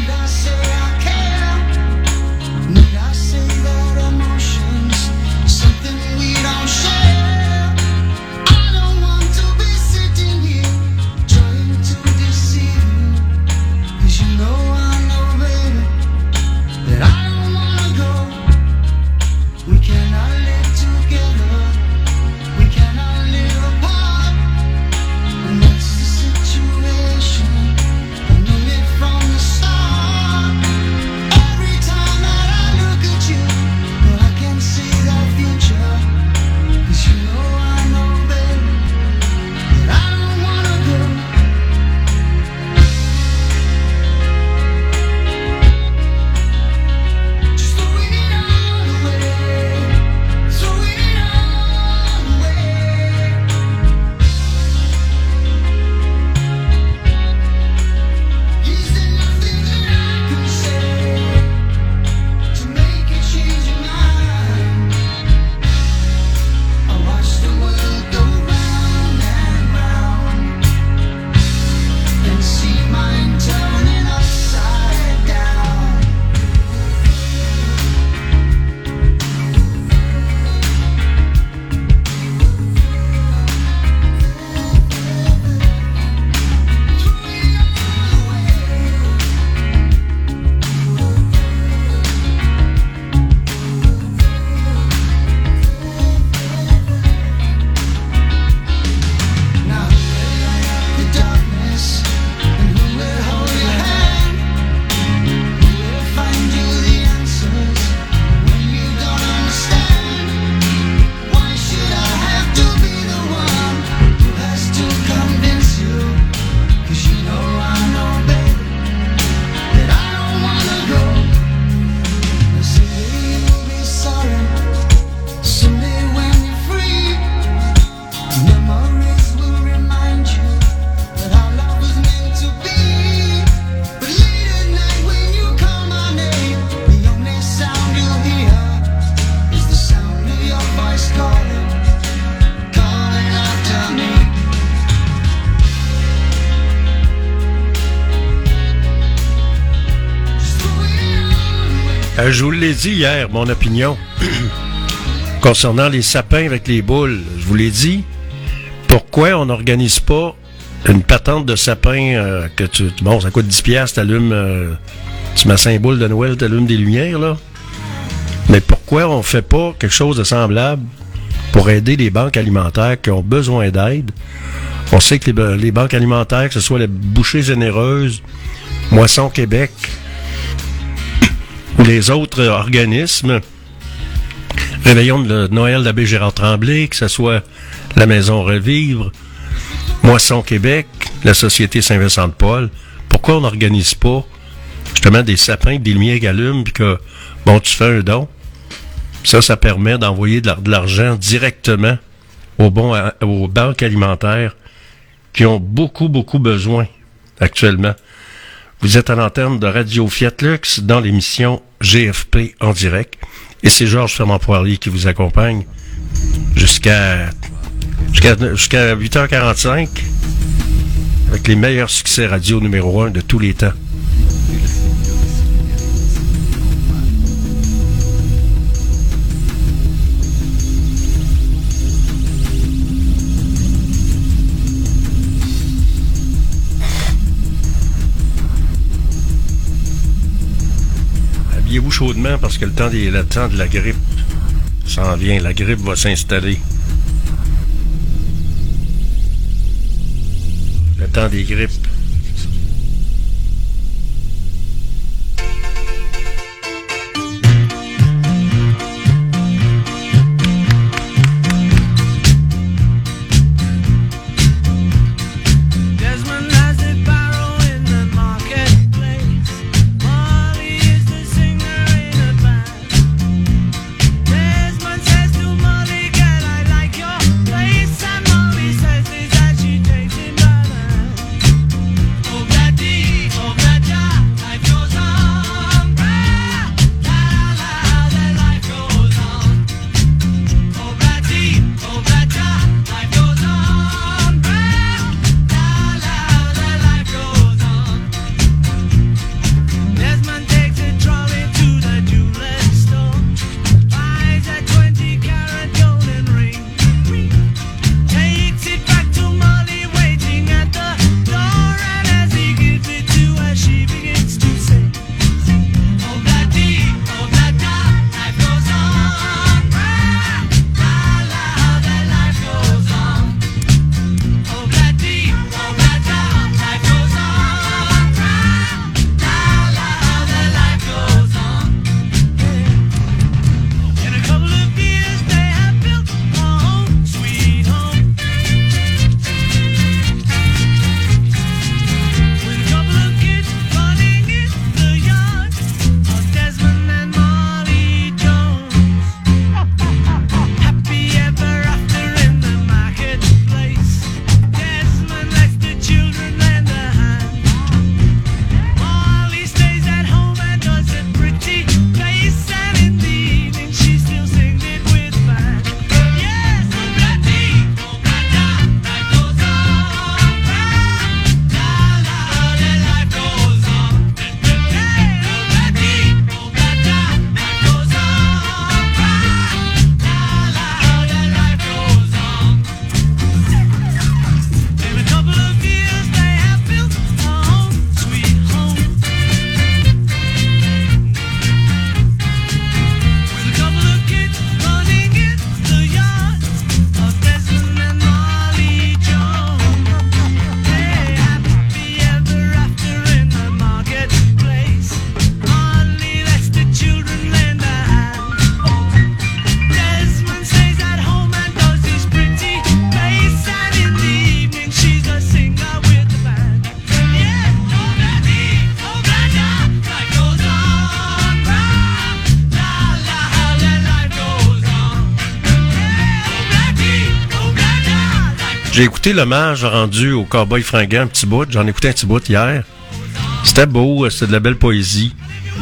Need I say that emotions Je vous l'ai dit hier, mon opinion, concernant les sapins avec les boules. Je vous l'ai dit, pourquoi on n'organise pas une patente de sapin que bon, ça coûte 10 piastres, t'allumes, tu mets 5 boules de Noël, t'allumes des lumières, là. Mais pourquoi on fait pas quelque chose de semblable pour aider les banques alimentaires qui ont besoin d'aide? On sait que les banques alimentaires, que ce soit les Bouchées Généreuses, Moisson Québec ou les autres organismes, Réveillon de Noël d'Abbé Gérard Tremblay, que ce soit la Maison Revivre, Moisson Québec, la Société Saint-Vincent-de-Paul, pourquoi on n'organise pas justement des sapins, des lumières qui allument, puis que, bon, tu fais un don. Ça permet d'envoyer de l'argent directement aux banques alimentaires qui ont beaucoup, beaucoup besoin actuellement. Vous êtes à l'antenne de Radio Fiat Lux dans l'émission GFP en direct. Et c'est Georges Fermand-Poirier qui vous accompagne jusqu'à 8h45 avec les meilleurs succès radio numéro 1 de tous les temps. Habillez-vous chaudement parce que le temps de la grippe s'en vient. La grippe va s'installer. Le temps des grippes. J'ai écouté l'hommage rendu au Cowboy Fringant un petit bout. J'en ai écouté un petit bout hier. C'était beau, c'était de la belle poésie.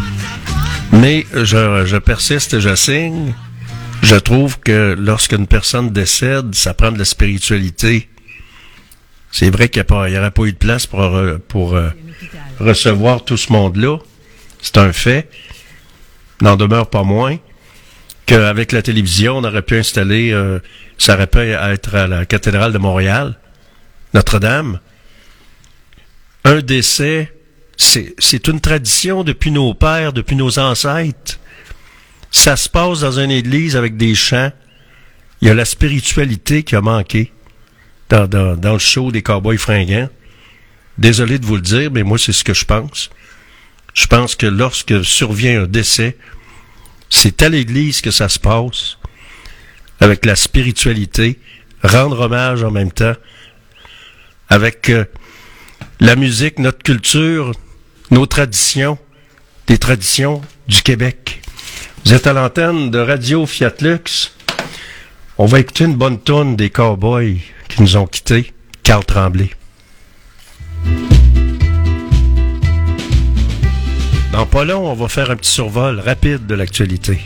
Mais je persiste et je signe. Je trouve que lorsqu'une personne décède, ça prend de la spiritualité. C'est vrai qu'il n'y aurait pas eu de place pour recevoir tout ce monde-là. C'est un fait. n'en demeure pas moins qu'avec la télévision, on aurait pu installer, ça aurait pu être à la cathédrale de Montréal, Notre-Dame. Un décès, c'est une tradition depuis nos pères, depuis nos ancêtres. Ça se passe dans une église avec des chants. Il y a la spiritualité qui a manqué dans le show des Cowboys fringants. Désolé de vous le dire, mais moi, c'est ce que je pense. Je pense que lorsque survient un décès, c'est à l'église que ça se passe, avec la spiritualité, rendre hommage en même temps, avec la musique, notre culture, nos traditions, les traditions du Québec. Vous êtes à l'antenne de Radio Fiat Lux. On va écouter une bonne tourne des Cowboys qui nous ont quittés, Carl Tremblay. Dans pas long, on va faire un petit survol rapide de l'actualité.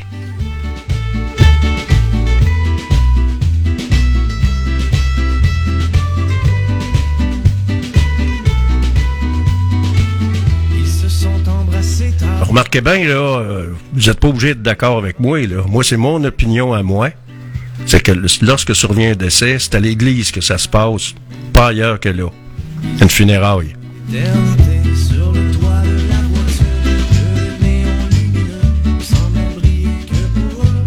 Ils se sont embrassés tard. Remarquez bien, là, vous n'êtes pas obligé d'être d'accord avec moi, là. Moi, c'est mon opinion à moi. C'est que lorsque survient un décès, c'est à l'église que ça se passe, pas ailleurs que là. Une funéraille. Éternité sur le toit de la voiture, le néon lumineux semble briller que pour eux.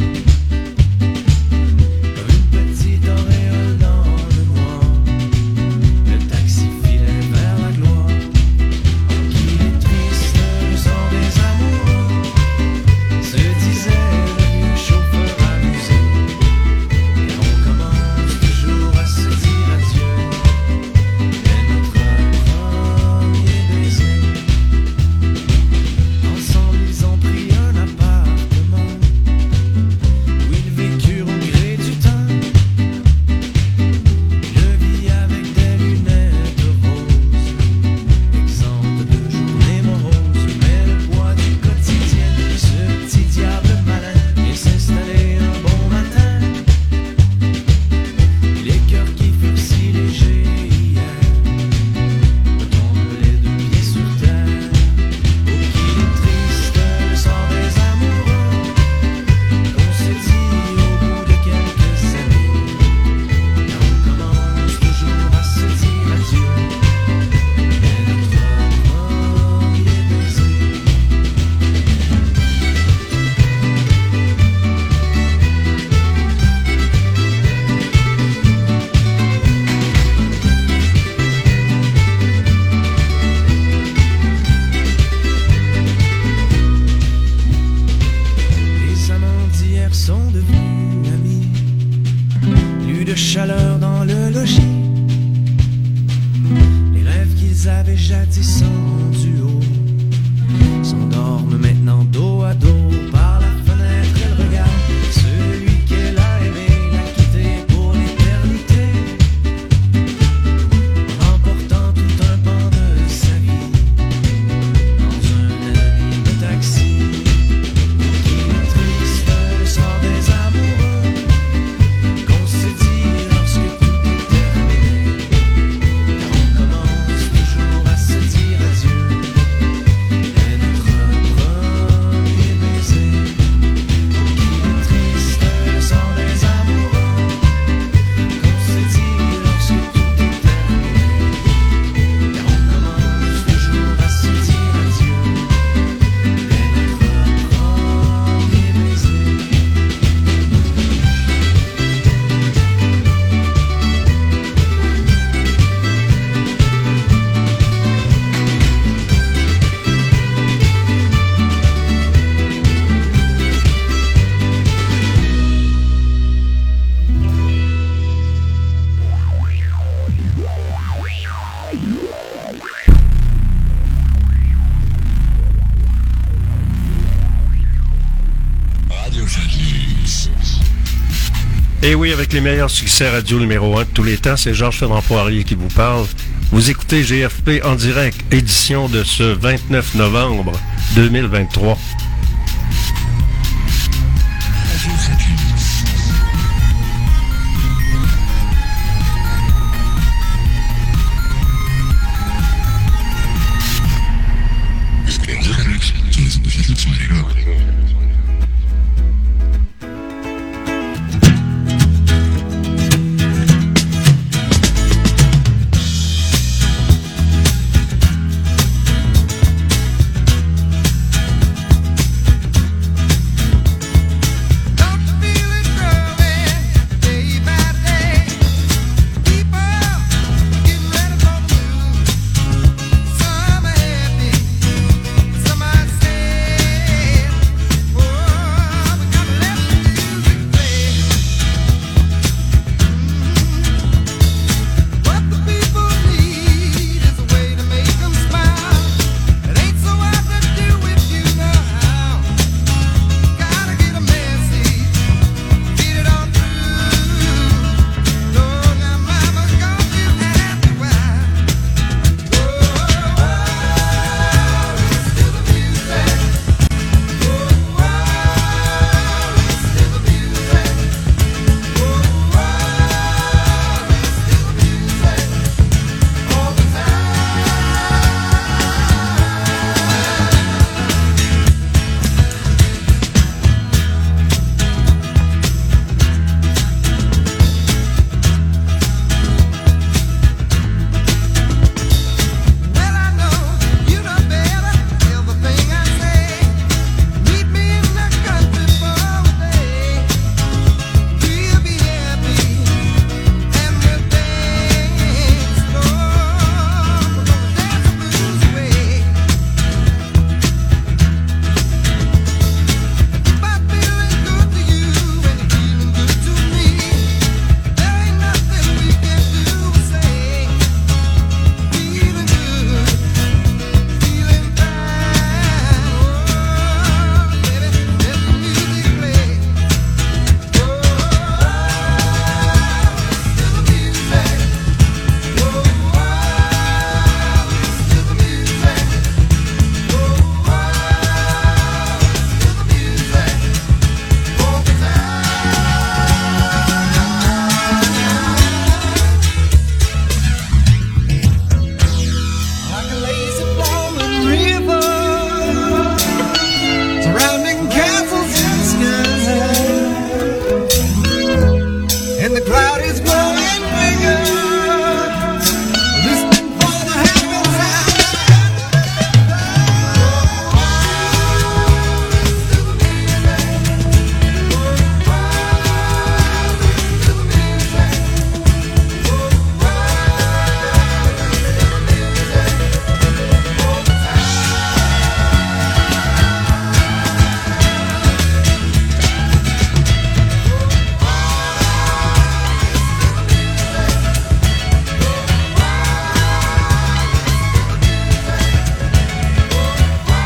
Comme une petite auréole dans le noir, le taxi filait vers la gloire. En qui est triste le sort des amoureux, se disait le vieux chauffeur amusé. Car on commence toujours à se dire adieu. Et notre premier baiser. Ensemble ils ont pris un appartement où ils vécurent au gré du temps. Une vie avec des lunettes roses, exempte de journées moroses. Mais le poids du quotidien, ce petit diable malin, est s'installer un bon matin. Les cœurs qui furent si légers hier tombent les deux pieds sur terre. Oh, qu'il est triste le sort des amoureux, qu'on se dit au bout de quelques années. Car on commence toujours à se dire adieu. Et notre premier baiser. Les amants d'hier sont devenus amis. Plus de chaleur dans le logis. Les rêves qu'ils avaient jadis en duo s'endorment maintenant dos à dos. Par la fenêtre, elle regarde celui qu'elle a aimé, l'a quitté pour l'éternité, en emportant tout un pan de sa vie dans un anonyme taxi. Qu'il est triste le sort des amoureux, qu'on se dit lorsque tout est terminé. Car on commence toujours à se dire adieu. Et notre premier baiser. Qu'il est triste le sort des amoureux, qu'on se dit lorsque tout est terminé. Car on commence toujours à se dire adieu. Et notre premier baiser. Et oui, avec les meilleurs succès radio numéro 1 de tous les temps, c'est Georges Fernand Poirier qui vous parle. Vous écoutez GFP en direct, édition de ce 29 novembre 2023.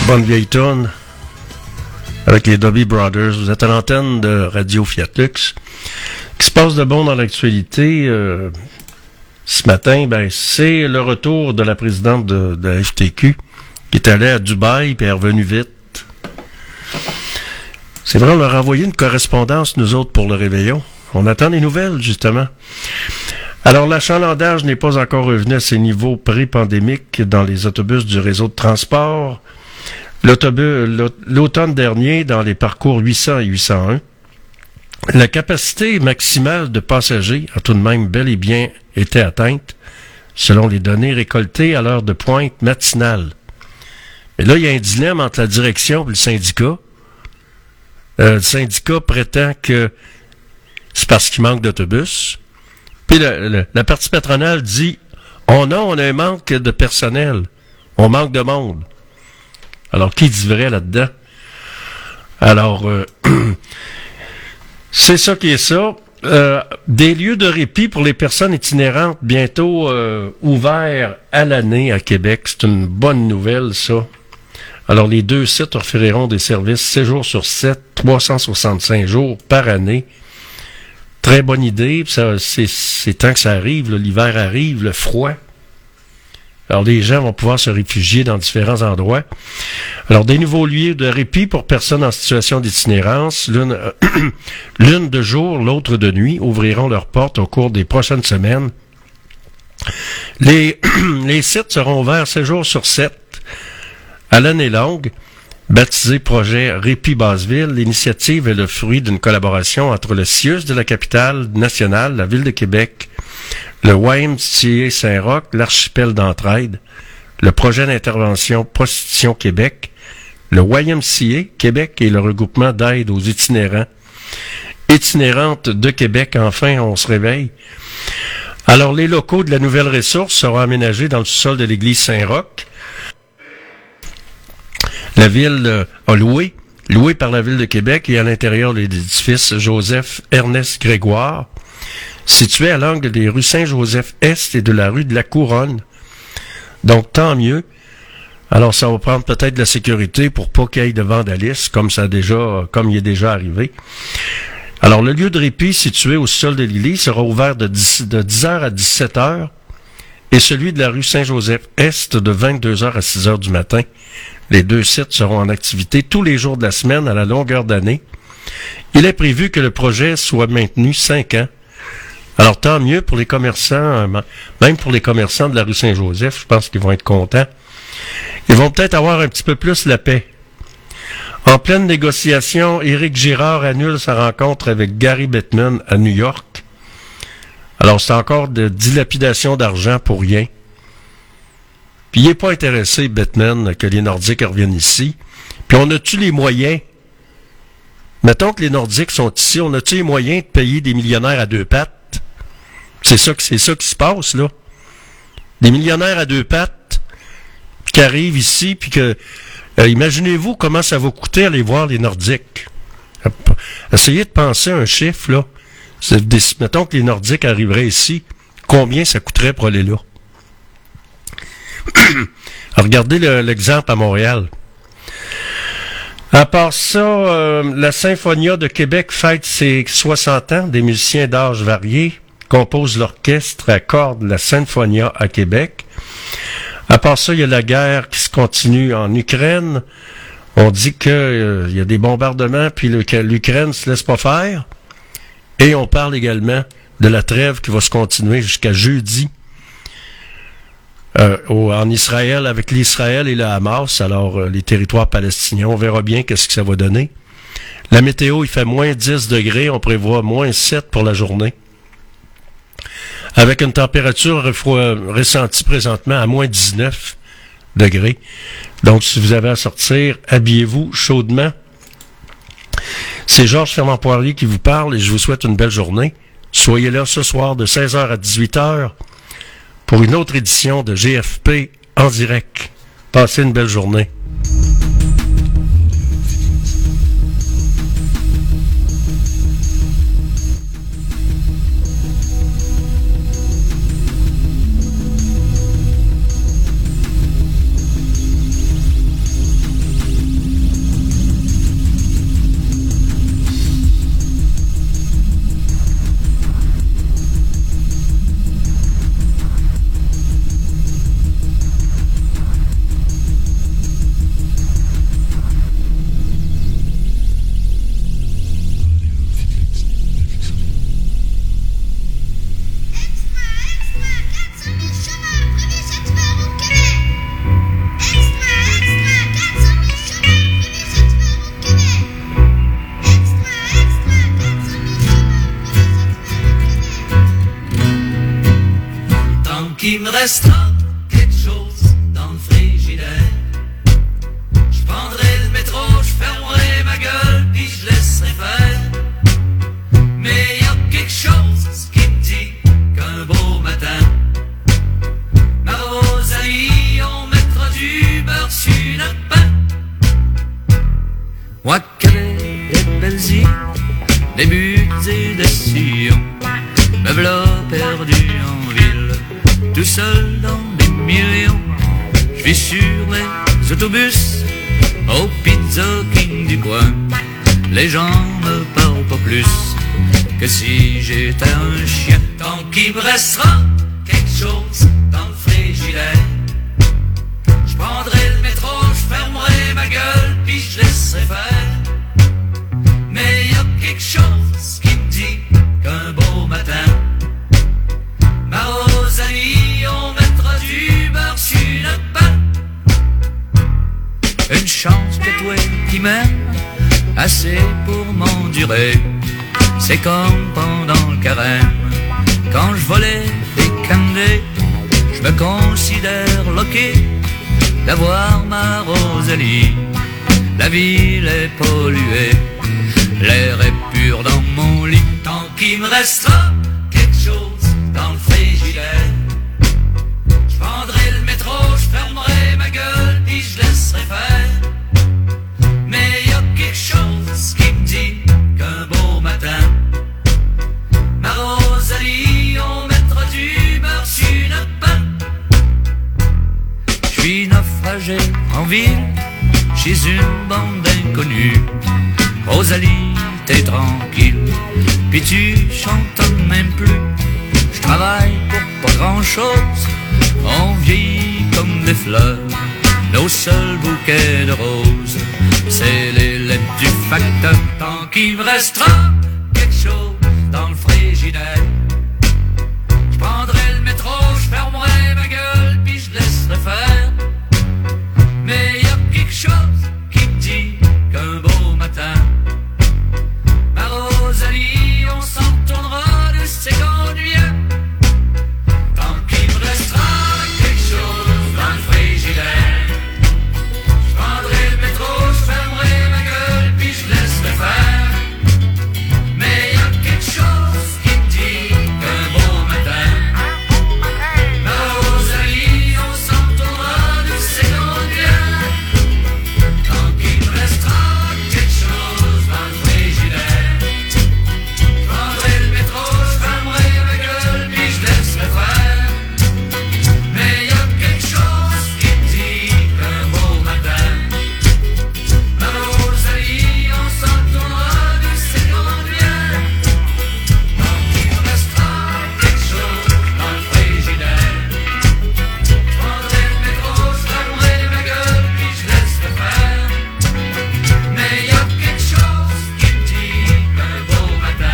bonne vieille tourne avec les Doobie Brothers. Vous êtes à l'antenne de Radio Fiat Lux. Ce qui se passe de bon dans l'actualité ce matin, c'est le retour de la présidente de la FTQ qui est allée à Dubaï et est revenue vite. C'est vrai, on leur a envoyé une correspondance, nous autres, pour le réveillon. On attend des nouvelles, justement. Alors, l'achalandage n'est pas encore revenu à ses niveaux pré-pandémiques dans les autobus du réseau de transport. L'automne dernier, dans les parcours 800 et 801, la capacité maximale de passagers a tout de même bel et bien été atteinte, selon les données récoltées à l'heure de pointe matinale. Mais là, il y a un dilemme entre la direction et le syndicat. Le syndicat prétend que c'est parce qu'il manque d'autobus. Puis la partie patronale dit « on a un manque de personnel. On manque de monde. » Alors, qui dit vrai là-dedans? Alors, c'est ça qui est ça. Des lieux de répit pour les personnes itinérantes bientôt ouverts à l'année à Québec. C'est une bonne nouvelle, ça. Alors, les 2 sites offriront des services 7 jours sur 7, 365 jours par année. Très bonne idée. Ça, c'est temps que ça arrive. Là, l'hiver arrive, le froid. Alors, les gens vont pouvoir se réfugier dans différents endroits. Alors, des nouveaux lieux de répit pour personnes en situation d'itinérance, l'une de jour, l'autre de nuit, ouvriront leurs portes au cours des prochaines semaines. Les sites seront ouverts 7 jours sur 7 à l'année longue. Baptisé projet Répit Basseville, l'initiative est le fruit d'une collaboration entre le CIUS de la capitale nationale, la Ville de Québec, le YMCA Saint-Roch, l'archipel d'entraide, le projet d'intervention Prostitution Québec, le YMCA Québec et le regroupement d'aide aux itinérants. Itinérantes de Québec, enfin, on se réveille. Alors, les locaux de la nouvelle ressource seront aménagés dans le sous-sol de l'église Saint-Roch. La ville a loué par la Ville de Québec et à l'intérieur de l'édifice Joseph-Ernest Grégoire, situé à l'angle des rues Saint-Joseph-Est et de la rue de la Couronne. Donc, tant mieux. Alors, ça va prendre peut-être de la sécurité pour pas qu'il y ait de vandalisme, comme il est déjà arrivé. Alors, le lieu de répit situé au sol de l'église sera ouvert de 10h à 17h et celui de la rue Saint-Joseph-Est de 22h à 6h du matin. Les 2 sites seront en activité tous les jours de la semaine à la longueur d'année. Il est prévu que le projet soit maintenu 5 ans. Alors, tant mieux pour les commerçants, même pour les commerçants de la rue Saint-Joseph, je pense qu'ils vont être contents. Ils vont peut-être avoir un petit peu plus la paix. En pleine négociation, Éric Girard annule sa rencontre avec Gary Bettman à New York. Alors, c'est encore de dilapidation d'argent pour rien. Puis il n'est pas intéressé, Bettman, que les Nordiques reviennent ici. Puis on a-tu les moyens? Mettons que les Nordiques sont ici, on a-tu les moyens de payer des millionnaires à 2 pattes? C'est ça qui se passe, là. Des millionnaires à 2 pattes qui arrivent ici, puis que... imaginez-vous comment ça va coûter aller voir les Nordiques. Essayez de penser un chiffre, là. Mettons que les Nordiques arriveraient ici, combien ça coûterait pour aller là? Regardez l'exemple à Montréal. À part ça, la Symphonia de Québec fête ses 60 ans. Des musiciens d'âge variés composent l'orchestre à cordes la Symphonia à Québec. À part ça, il y a la guerre qui se continue en Ukraine. On dit que il y a des bombardements, puis l'Ukraine se laisse pas faire. Et on parle également de la trêve qui va se continuer jusqu'à jeudi. En Israël, avec l'Israël et le Hamas, alors les territoires palestiniens, on verra bien qu'est-ce que ça va donner. La météo, il fait moins 10 degrés, on prévoit moins 7 pour la journée. Avec une température ressentie présentement à moins 19 degrés. Donc, si vous avez à sortir, habillez-vous chaudement. C'est Georges Fermant-Poirier qui vous parle et je vous souhaite une belle journée. Soyez là ce soir de 16h à 18h. Pour une autre édition de GFP en direct. Passez une belle journée. tant qu'il me restera quelque chose dans le frigidaire. Je prendrai le métro, je fermerai ma gueule, puis je laisserai faire. Mais y a quelque chose qui me dit qu'un beau matin, ma Rosalie, on mettra du beurre sur notre pain. Moi qui avais des belles îles, des buts et des sillons, me v'là perdu en ville, tout seul dans des millions. Je vis sur les autobus, au Pizza King du coin. Les gens me parlent pas plus que si j'étais un chien. Tant qu'il me restera quelque chose dans le frigidaire, je prendrai le métro, je fermerai ma gueule, puis je laisserai faire. Mais y a quelque chose qui me dit qu'un beau matin, ma Rosalie, on mettra du beurre sur notre pain. Une chance que toi qui m'aimes assez pour m'endurer. C'est comme pendant le carême, quand je volais des candés. Je me considère loqué d'avoir ma Rosalie. La ville est polluée, l'air est pur dans mon lit. Tant qu'il me restera quelque chose dans le frigidaire, je prendrai le métro, je fermerai ma gueule, puis je laisserai faire. Mais y a quelque chose qui me dit qu'un beau matin, ma Rosalie, on mettra du beurre sur notre pain. Je suis naufragé en ville, chez une bande d'inconnus. Rosalie, t'es tranquille, puis tu chantonnes même plus. Je travaille pour pas grand chose, on vieillit comme des fleurs. Nos seuls bouquets de roses, c'est les lettres du facteur. Tant qu'il me restera quelque chose dans le frigidaire, je prendrai le métro, je fermerai ma gueule, puis je laisserai faire. Mais y a quelque chose qui me dit qu'un beau matin, ma Rosalie, on s'en tournera de ses conduits. Tant qu'il me restera quelque chose dans le frigidaire, je prendrai le métro, je fermerai ma gueule, puis je laisserai faire. Mais y a quelque chose qui me dit qu'un beau matin, ma Rosalie, on s'en tournera de ses conduits. Tant qu'il me restera quelque chose dans le frigidaire, je prendrai le métro, je fermerai ma gueule, puis je laisserai faire. Mais y a quelque chose qui me dit qu'un beau matin, ma Rosalie, on s'en tournera de ses conduits. Tant qu'il me restera quelque chose dans le frigidaire, je prendrai le métro, je fermerai ma gueule, puis je laisserai faire. Mais y a quelque chose qui me dit qu'un beau matin,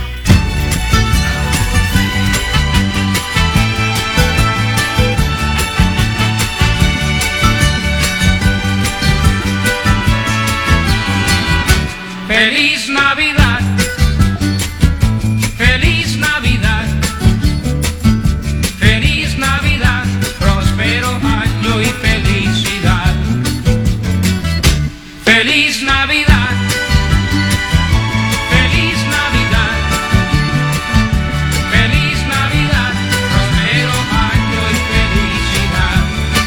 Feliz Navidad, Feliz Navidad, Feliz Navidad, próspero año y felicidad. Feliz Navidad, Feliz Navidad, Feliz Navidad, próspero año y felicidad.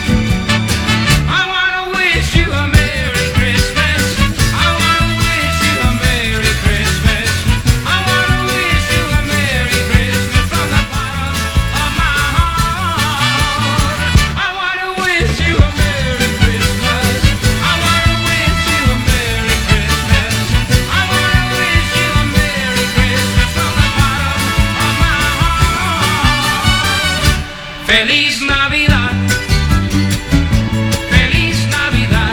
I wanna wish you a Merry Christmas. I wanna wish you a Merry Christmas. I wanna wish you a Merry Christmas from the bottom of my heart. I wanna wish you a Merry Christmas. I wanna wish you a Merry Christmas. I wanna wish you a Merry Christmas from the bottom of my heart. Feliz Navidad. Feliz Navidad.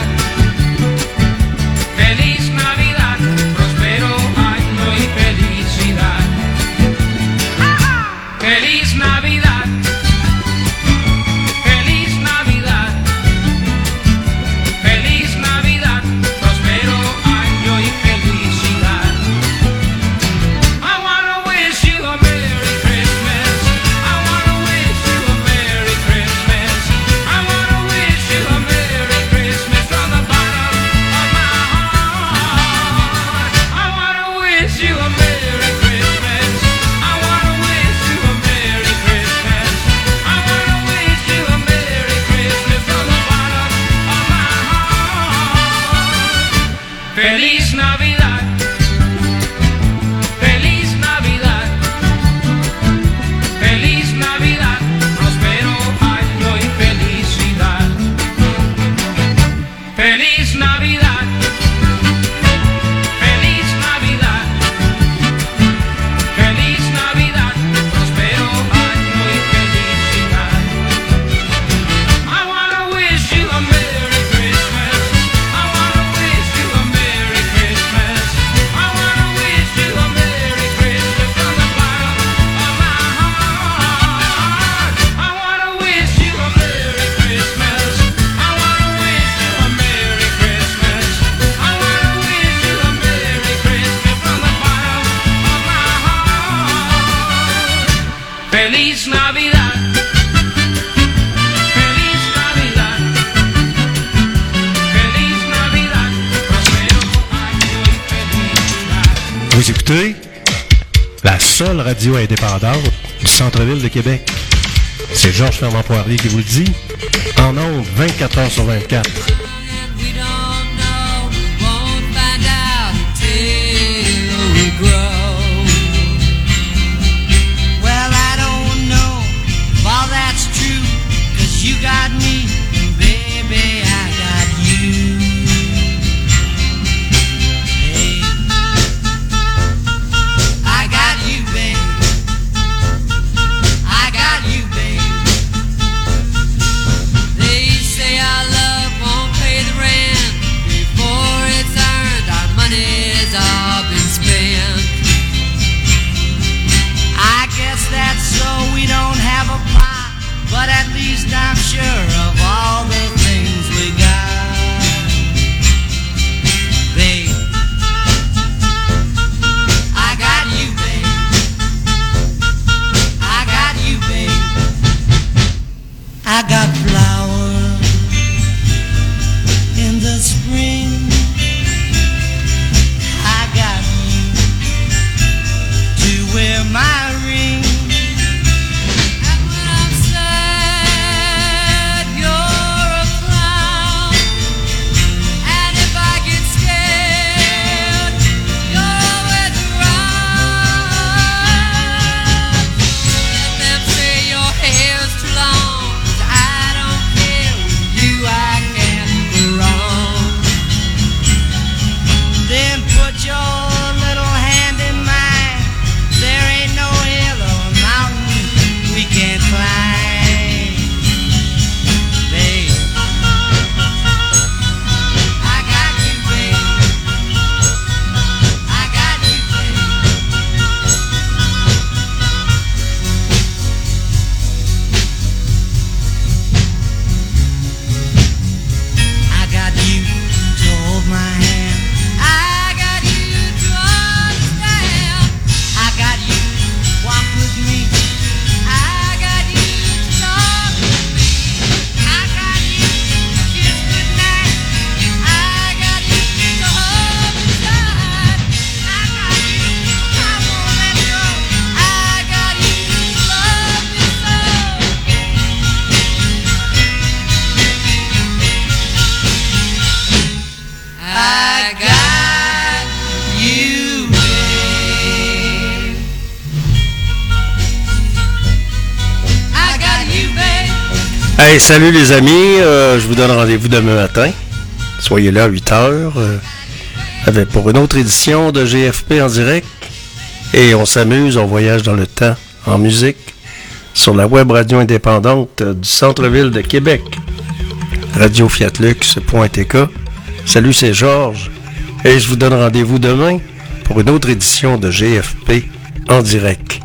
Feliz Navidad, próspero año y felicidad. Feliz Navidad. Feliz Navidad. Feliz Navidad, próspero año y felicidad. I wanna wish you a Merry Christmas. I wanna wish you a Merry écoutez la seule radio indépendante du centre-ville de Québec. C'est Georges Fernand Poirier qui vous le dit. En ondes, 24 heures sur 24. We don't know, won't find out till we grow. Well, I don't know if all that's true, 'cause you got me, and baby, I got you. Hey, I got you, babe. I got you, babe. They say our love won't pay the rent before it's earned. Our money's all been spent. I guess that's so we don't have a pot, but at least I'm sure of all the things we got. Babe, I got you, babe. I got you, babe. I got flowers in the spring. I got you to wear my ring. And when I'm sad, you're a clown. And if I get scared, you're always around. Let them say your hair's too long, 'cause I don't care. With you I can't go wrong. Then put your little hand in mine. There ain't no hill or mountain we can't climb. Babe, I got you, babe. I got you, babe. I got you to hold my hand. I got you to understand. I got you to walk with me. I got you to talk with me. I got you to kiss goodnight. I got you to hold me tight. I got you, I won't let go. I got you to love me so. I got you, babe. I got you, babe. Hey, salut les amis, je vous donne rendez-vous demain matin. Soyez là à 8h pour une autre édition de GFP en direct. Et on s'amuse, on voyage dans le temps en musique sur la web radio indépendante du centre-ville de Québec. radiofiatlux.tk. Salut, c'est Georges. Et je vous donne rendez-vous demain pour une autre édition de GFP en direct.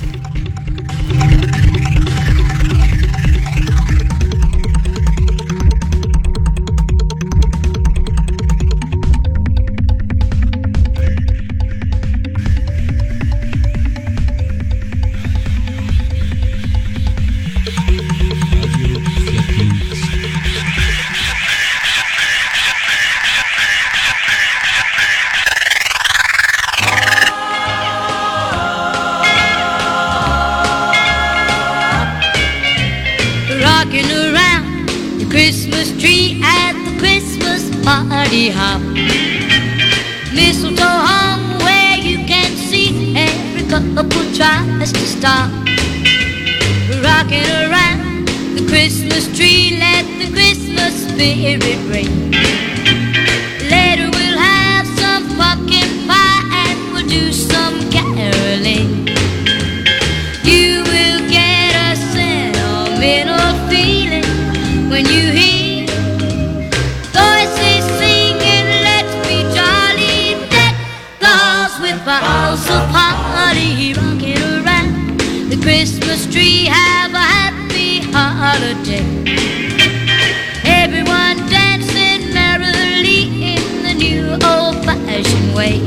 Rocking around the Christmas tree at the Christmas party hop. Mistletoe hung where you can see every couple tries to stop. Rocking around the Christmas tree, let the Christmas spirit ring. Later we'll have some pumpkin pie and we'll do some caroling. You will get a sentimental feeling when you hear voices singing, let's be jolly, deck the halls with boughs of holly. Rocking around the Christmas tree, have a happy holiday. Everyone dancing merrily in the new old-fashioned way.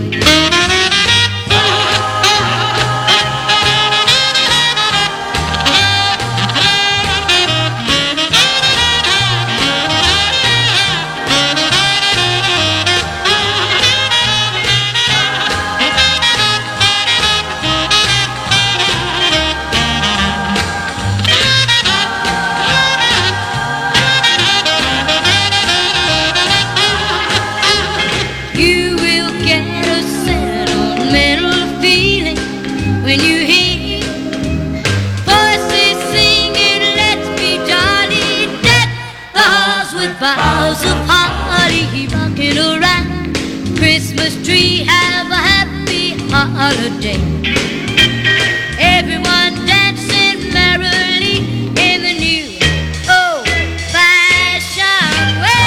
Christmas tree, have a happy holiday. Everyone dancing merrily in the new old-fashioned way.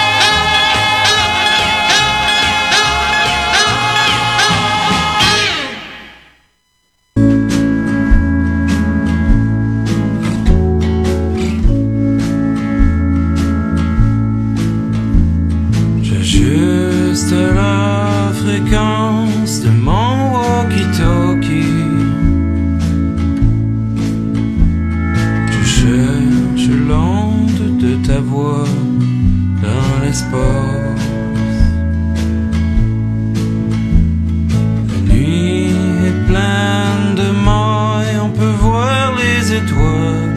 J'ajuste la fréquence de mon walkie-talkie. Je cherche l'onde de ta voix dans l'espace. La nuit est pleine de mailles, on peut voir les étoiles.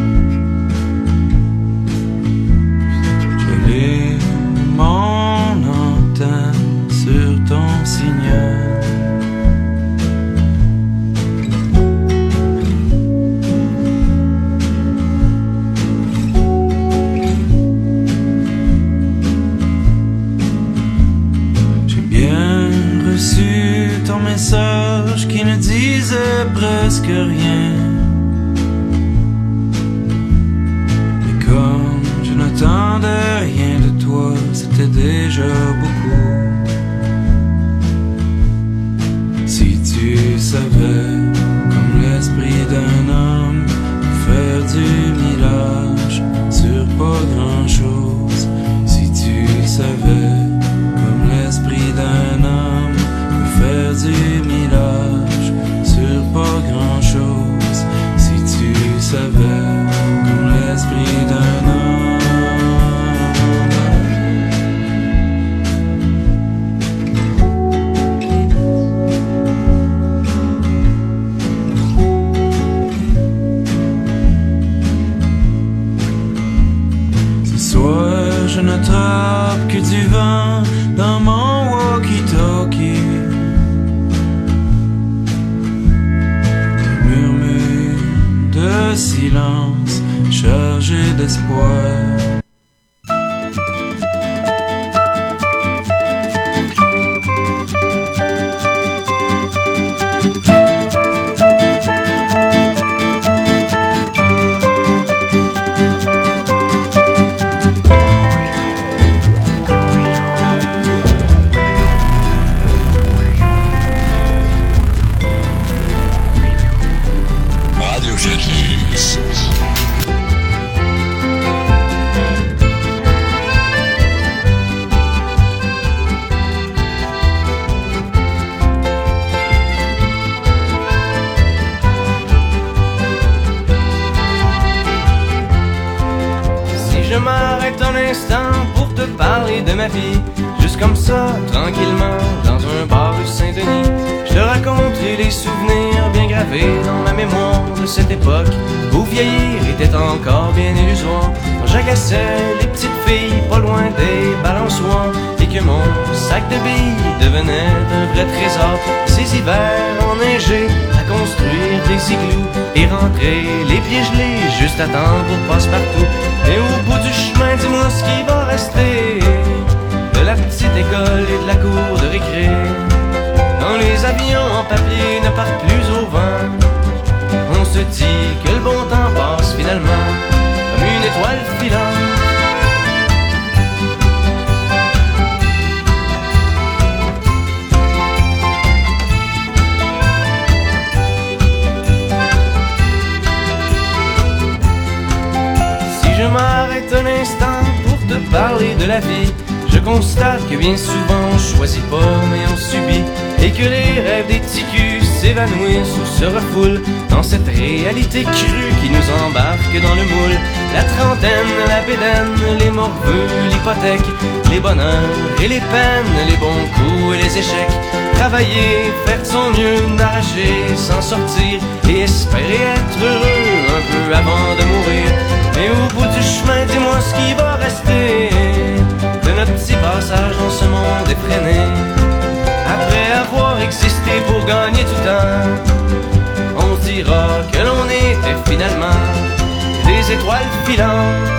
J'allume mon antenne sur ton signal. J'ai bien reçu ton message qui ne disait presque rien. Et comme je n'attendais rien de toi, c'était déjà beaucoup. Si tu savais, comme l'esprit d'un homme, faire du millage sur pas grand-chose. Si tu savais, comme l'esprit d'un homme, faire du millage sur pas grand-chose. Si tu savais, comme l'esprit d'un homme. Ce soir, je n'attrape que du vent dans mon walkie-talkie. Des murmures de silence chargés d'espoir. Radio Genlis. Si je m'arrête un instant pour te parler de ma vie, juste comme ça, tranquillement, dans un bar rue Saint-Denis, je te raconte les souvenirs bien gravés dans ma mémoire de cette époque où vieillir était encore bien illusoire. Quand j'agaçais les petites filles pas loin des balançoires et que mon sac de billes devenait un vrai trésor. Ces hivers enneigés à construire des igloos et rentrer les pieds gelés juste à temps pour passe-partout. Et au bout du chemin, dis-moi ce qui va rester de la petite école et de la cour de récré. Quand les avions en papier ne partent plus au vent, on se dit que le bon temps passe finalement comme une étoile filante. Si je m'arrête un instant pour te parler de la vie, je constate que bien souvent on choisit pas mais on subit, et que les rêves des ticus s'évanouissent ou se refoulent dans cette réalité crue qui nous embarque dans le moule. La trentaine, la bédaine, les morveux, l'hypothèque, les bonheurs et les peines, les bons coups et les échecs. Travailler, faire de son mieux, n'arracher, s'en sortir et espérer être heureux un peu avant de mourir. Et au bout du chemin, dis-moi ce qui va rester de notre petit passage dans ce monde effréné. Après avoir existé pour gagner du temps, on se dira que l'on était finalement des étoiles filantes.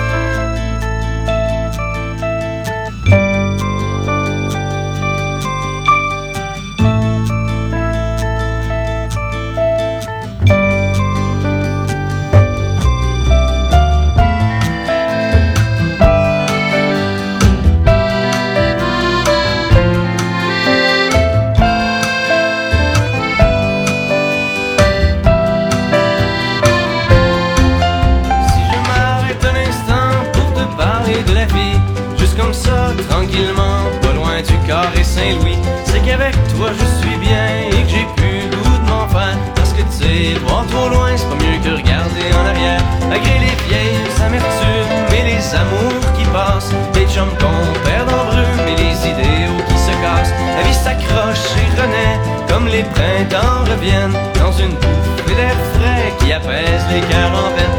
les amours qui passent, les chums qu'on perd en brume et les idéaux qui se cassent. La vie s'accroche et renaît, comme les printemps reviennent, dans une bouffée d'air frais qui apaise les cœurs en peine.